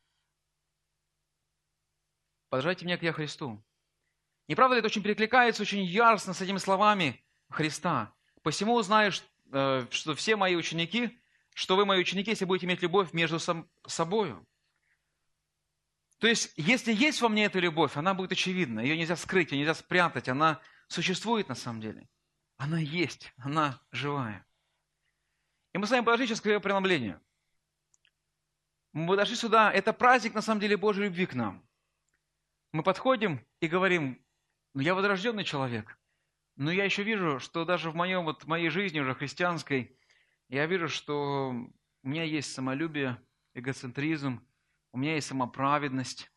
Подражайте мне, как я Христу. Не правда ли это очень перекликается очень яростно с этими словами Христа? Посему узнаешь, что все мои ученики, что вы мои ученики, если будете иметь любовь между собою. То есть, если есть во мне эта любовь, она будет очевидна. Ее нельзя скрыть, ее нельзя спрятать. Она существует на самом деле. Она есть, она живая. И мы с вами подошли сейчас к ее преломлению. Мы подошли сюда, это праздник на самом деле Божьей любви к нам. Мы подходим и говорим, ну я возрожденный человек, но я еще вижу, что даже в моем, вот, моей жизни уже христианской, я вижу, что у меня есть самолюбие, эгоцентризм, у меня есть самоправедность.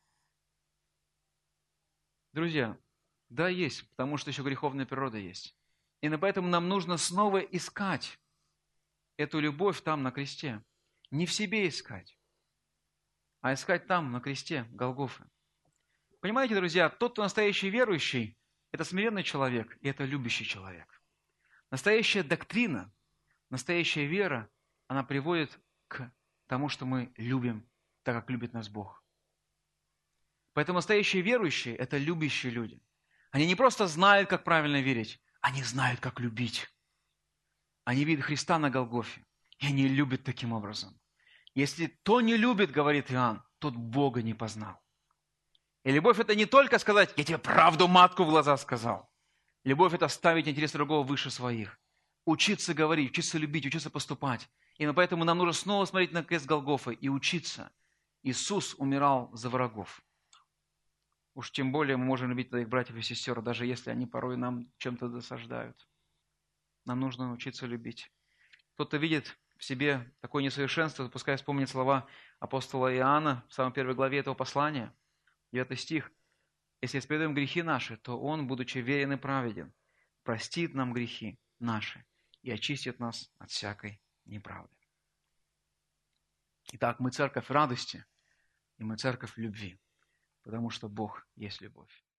Друзья, да, есть, потому что еще греховная природа есть. И поэтому нам нужно снова искать эту любовь там, на кресте. Не в себе искать, а искать там, на кресте Голгофы. Понимаете, друзья, тот, кто настоящий верующий, это смиренный человек, и это любящий человек. Настоящая доктрина, настоящая вера, она приводит к тому, что мы любим, так как любит нас Бог. Поэтому настоящие верующие – это любящие люди. Они не просто знают, как правильно верить, они знают, как любить. Они видят Христа на Голгофе, и они любят таким образом. Если кто не любит, говорит Иоанн, тот Бога не познал. И любовь – это не только сказать, я тебе правду матку в глаза сказал. Любовь – это ставить интересы другого выше своих. Учиться говорить, учиться любить, учиться поступать. И поэтому нам нужно снова смотреть на крест Голгофы и учиться. Иисус умирал за врагов. Уж тем более мы можем любить своих братьев и сестер, даже если они порой нам чем-то досаждают. Нам нужно научиться любить. Кто-то видит в себе такое несовершенство, пускай вспомнит слова апостола Иоанна в самой первой главе этого послания, девятый стих. Если исповедуем грехи наши, то Он, будучи верен и праведен, простит нам грехи наши и очистит нас от всякой неправды. Итак, мы церковь радости, и мы церковь любви, потому что Бог есть любовь.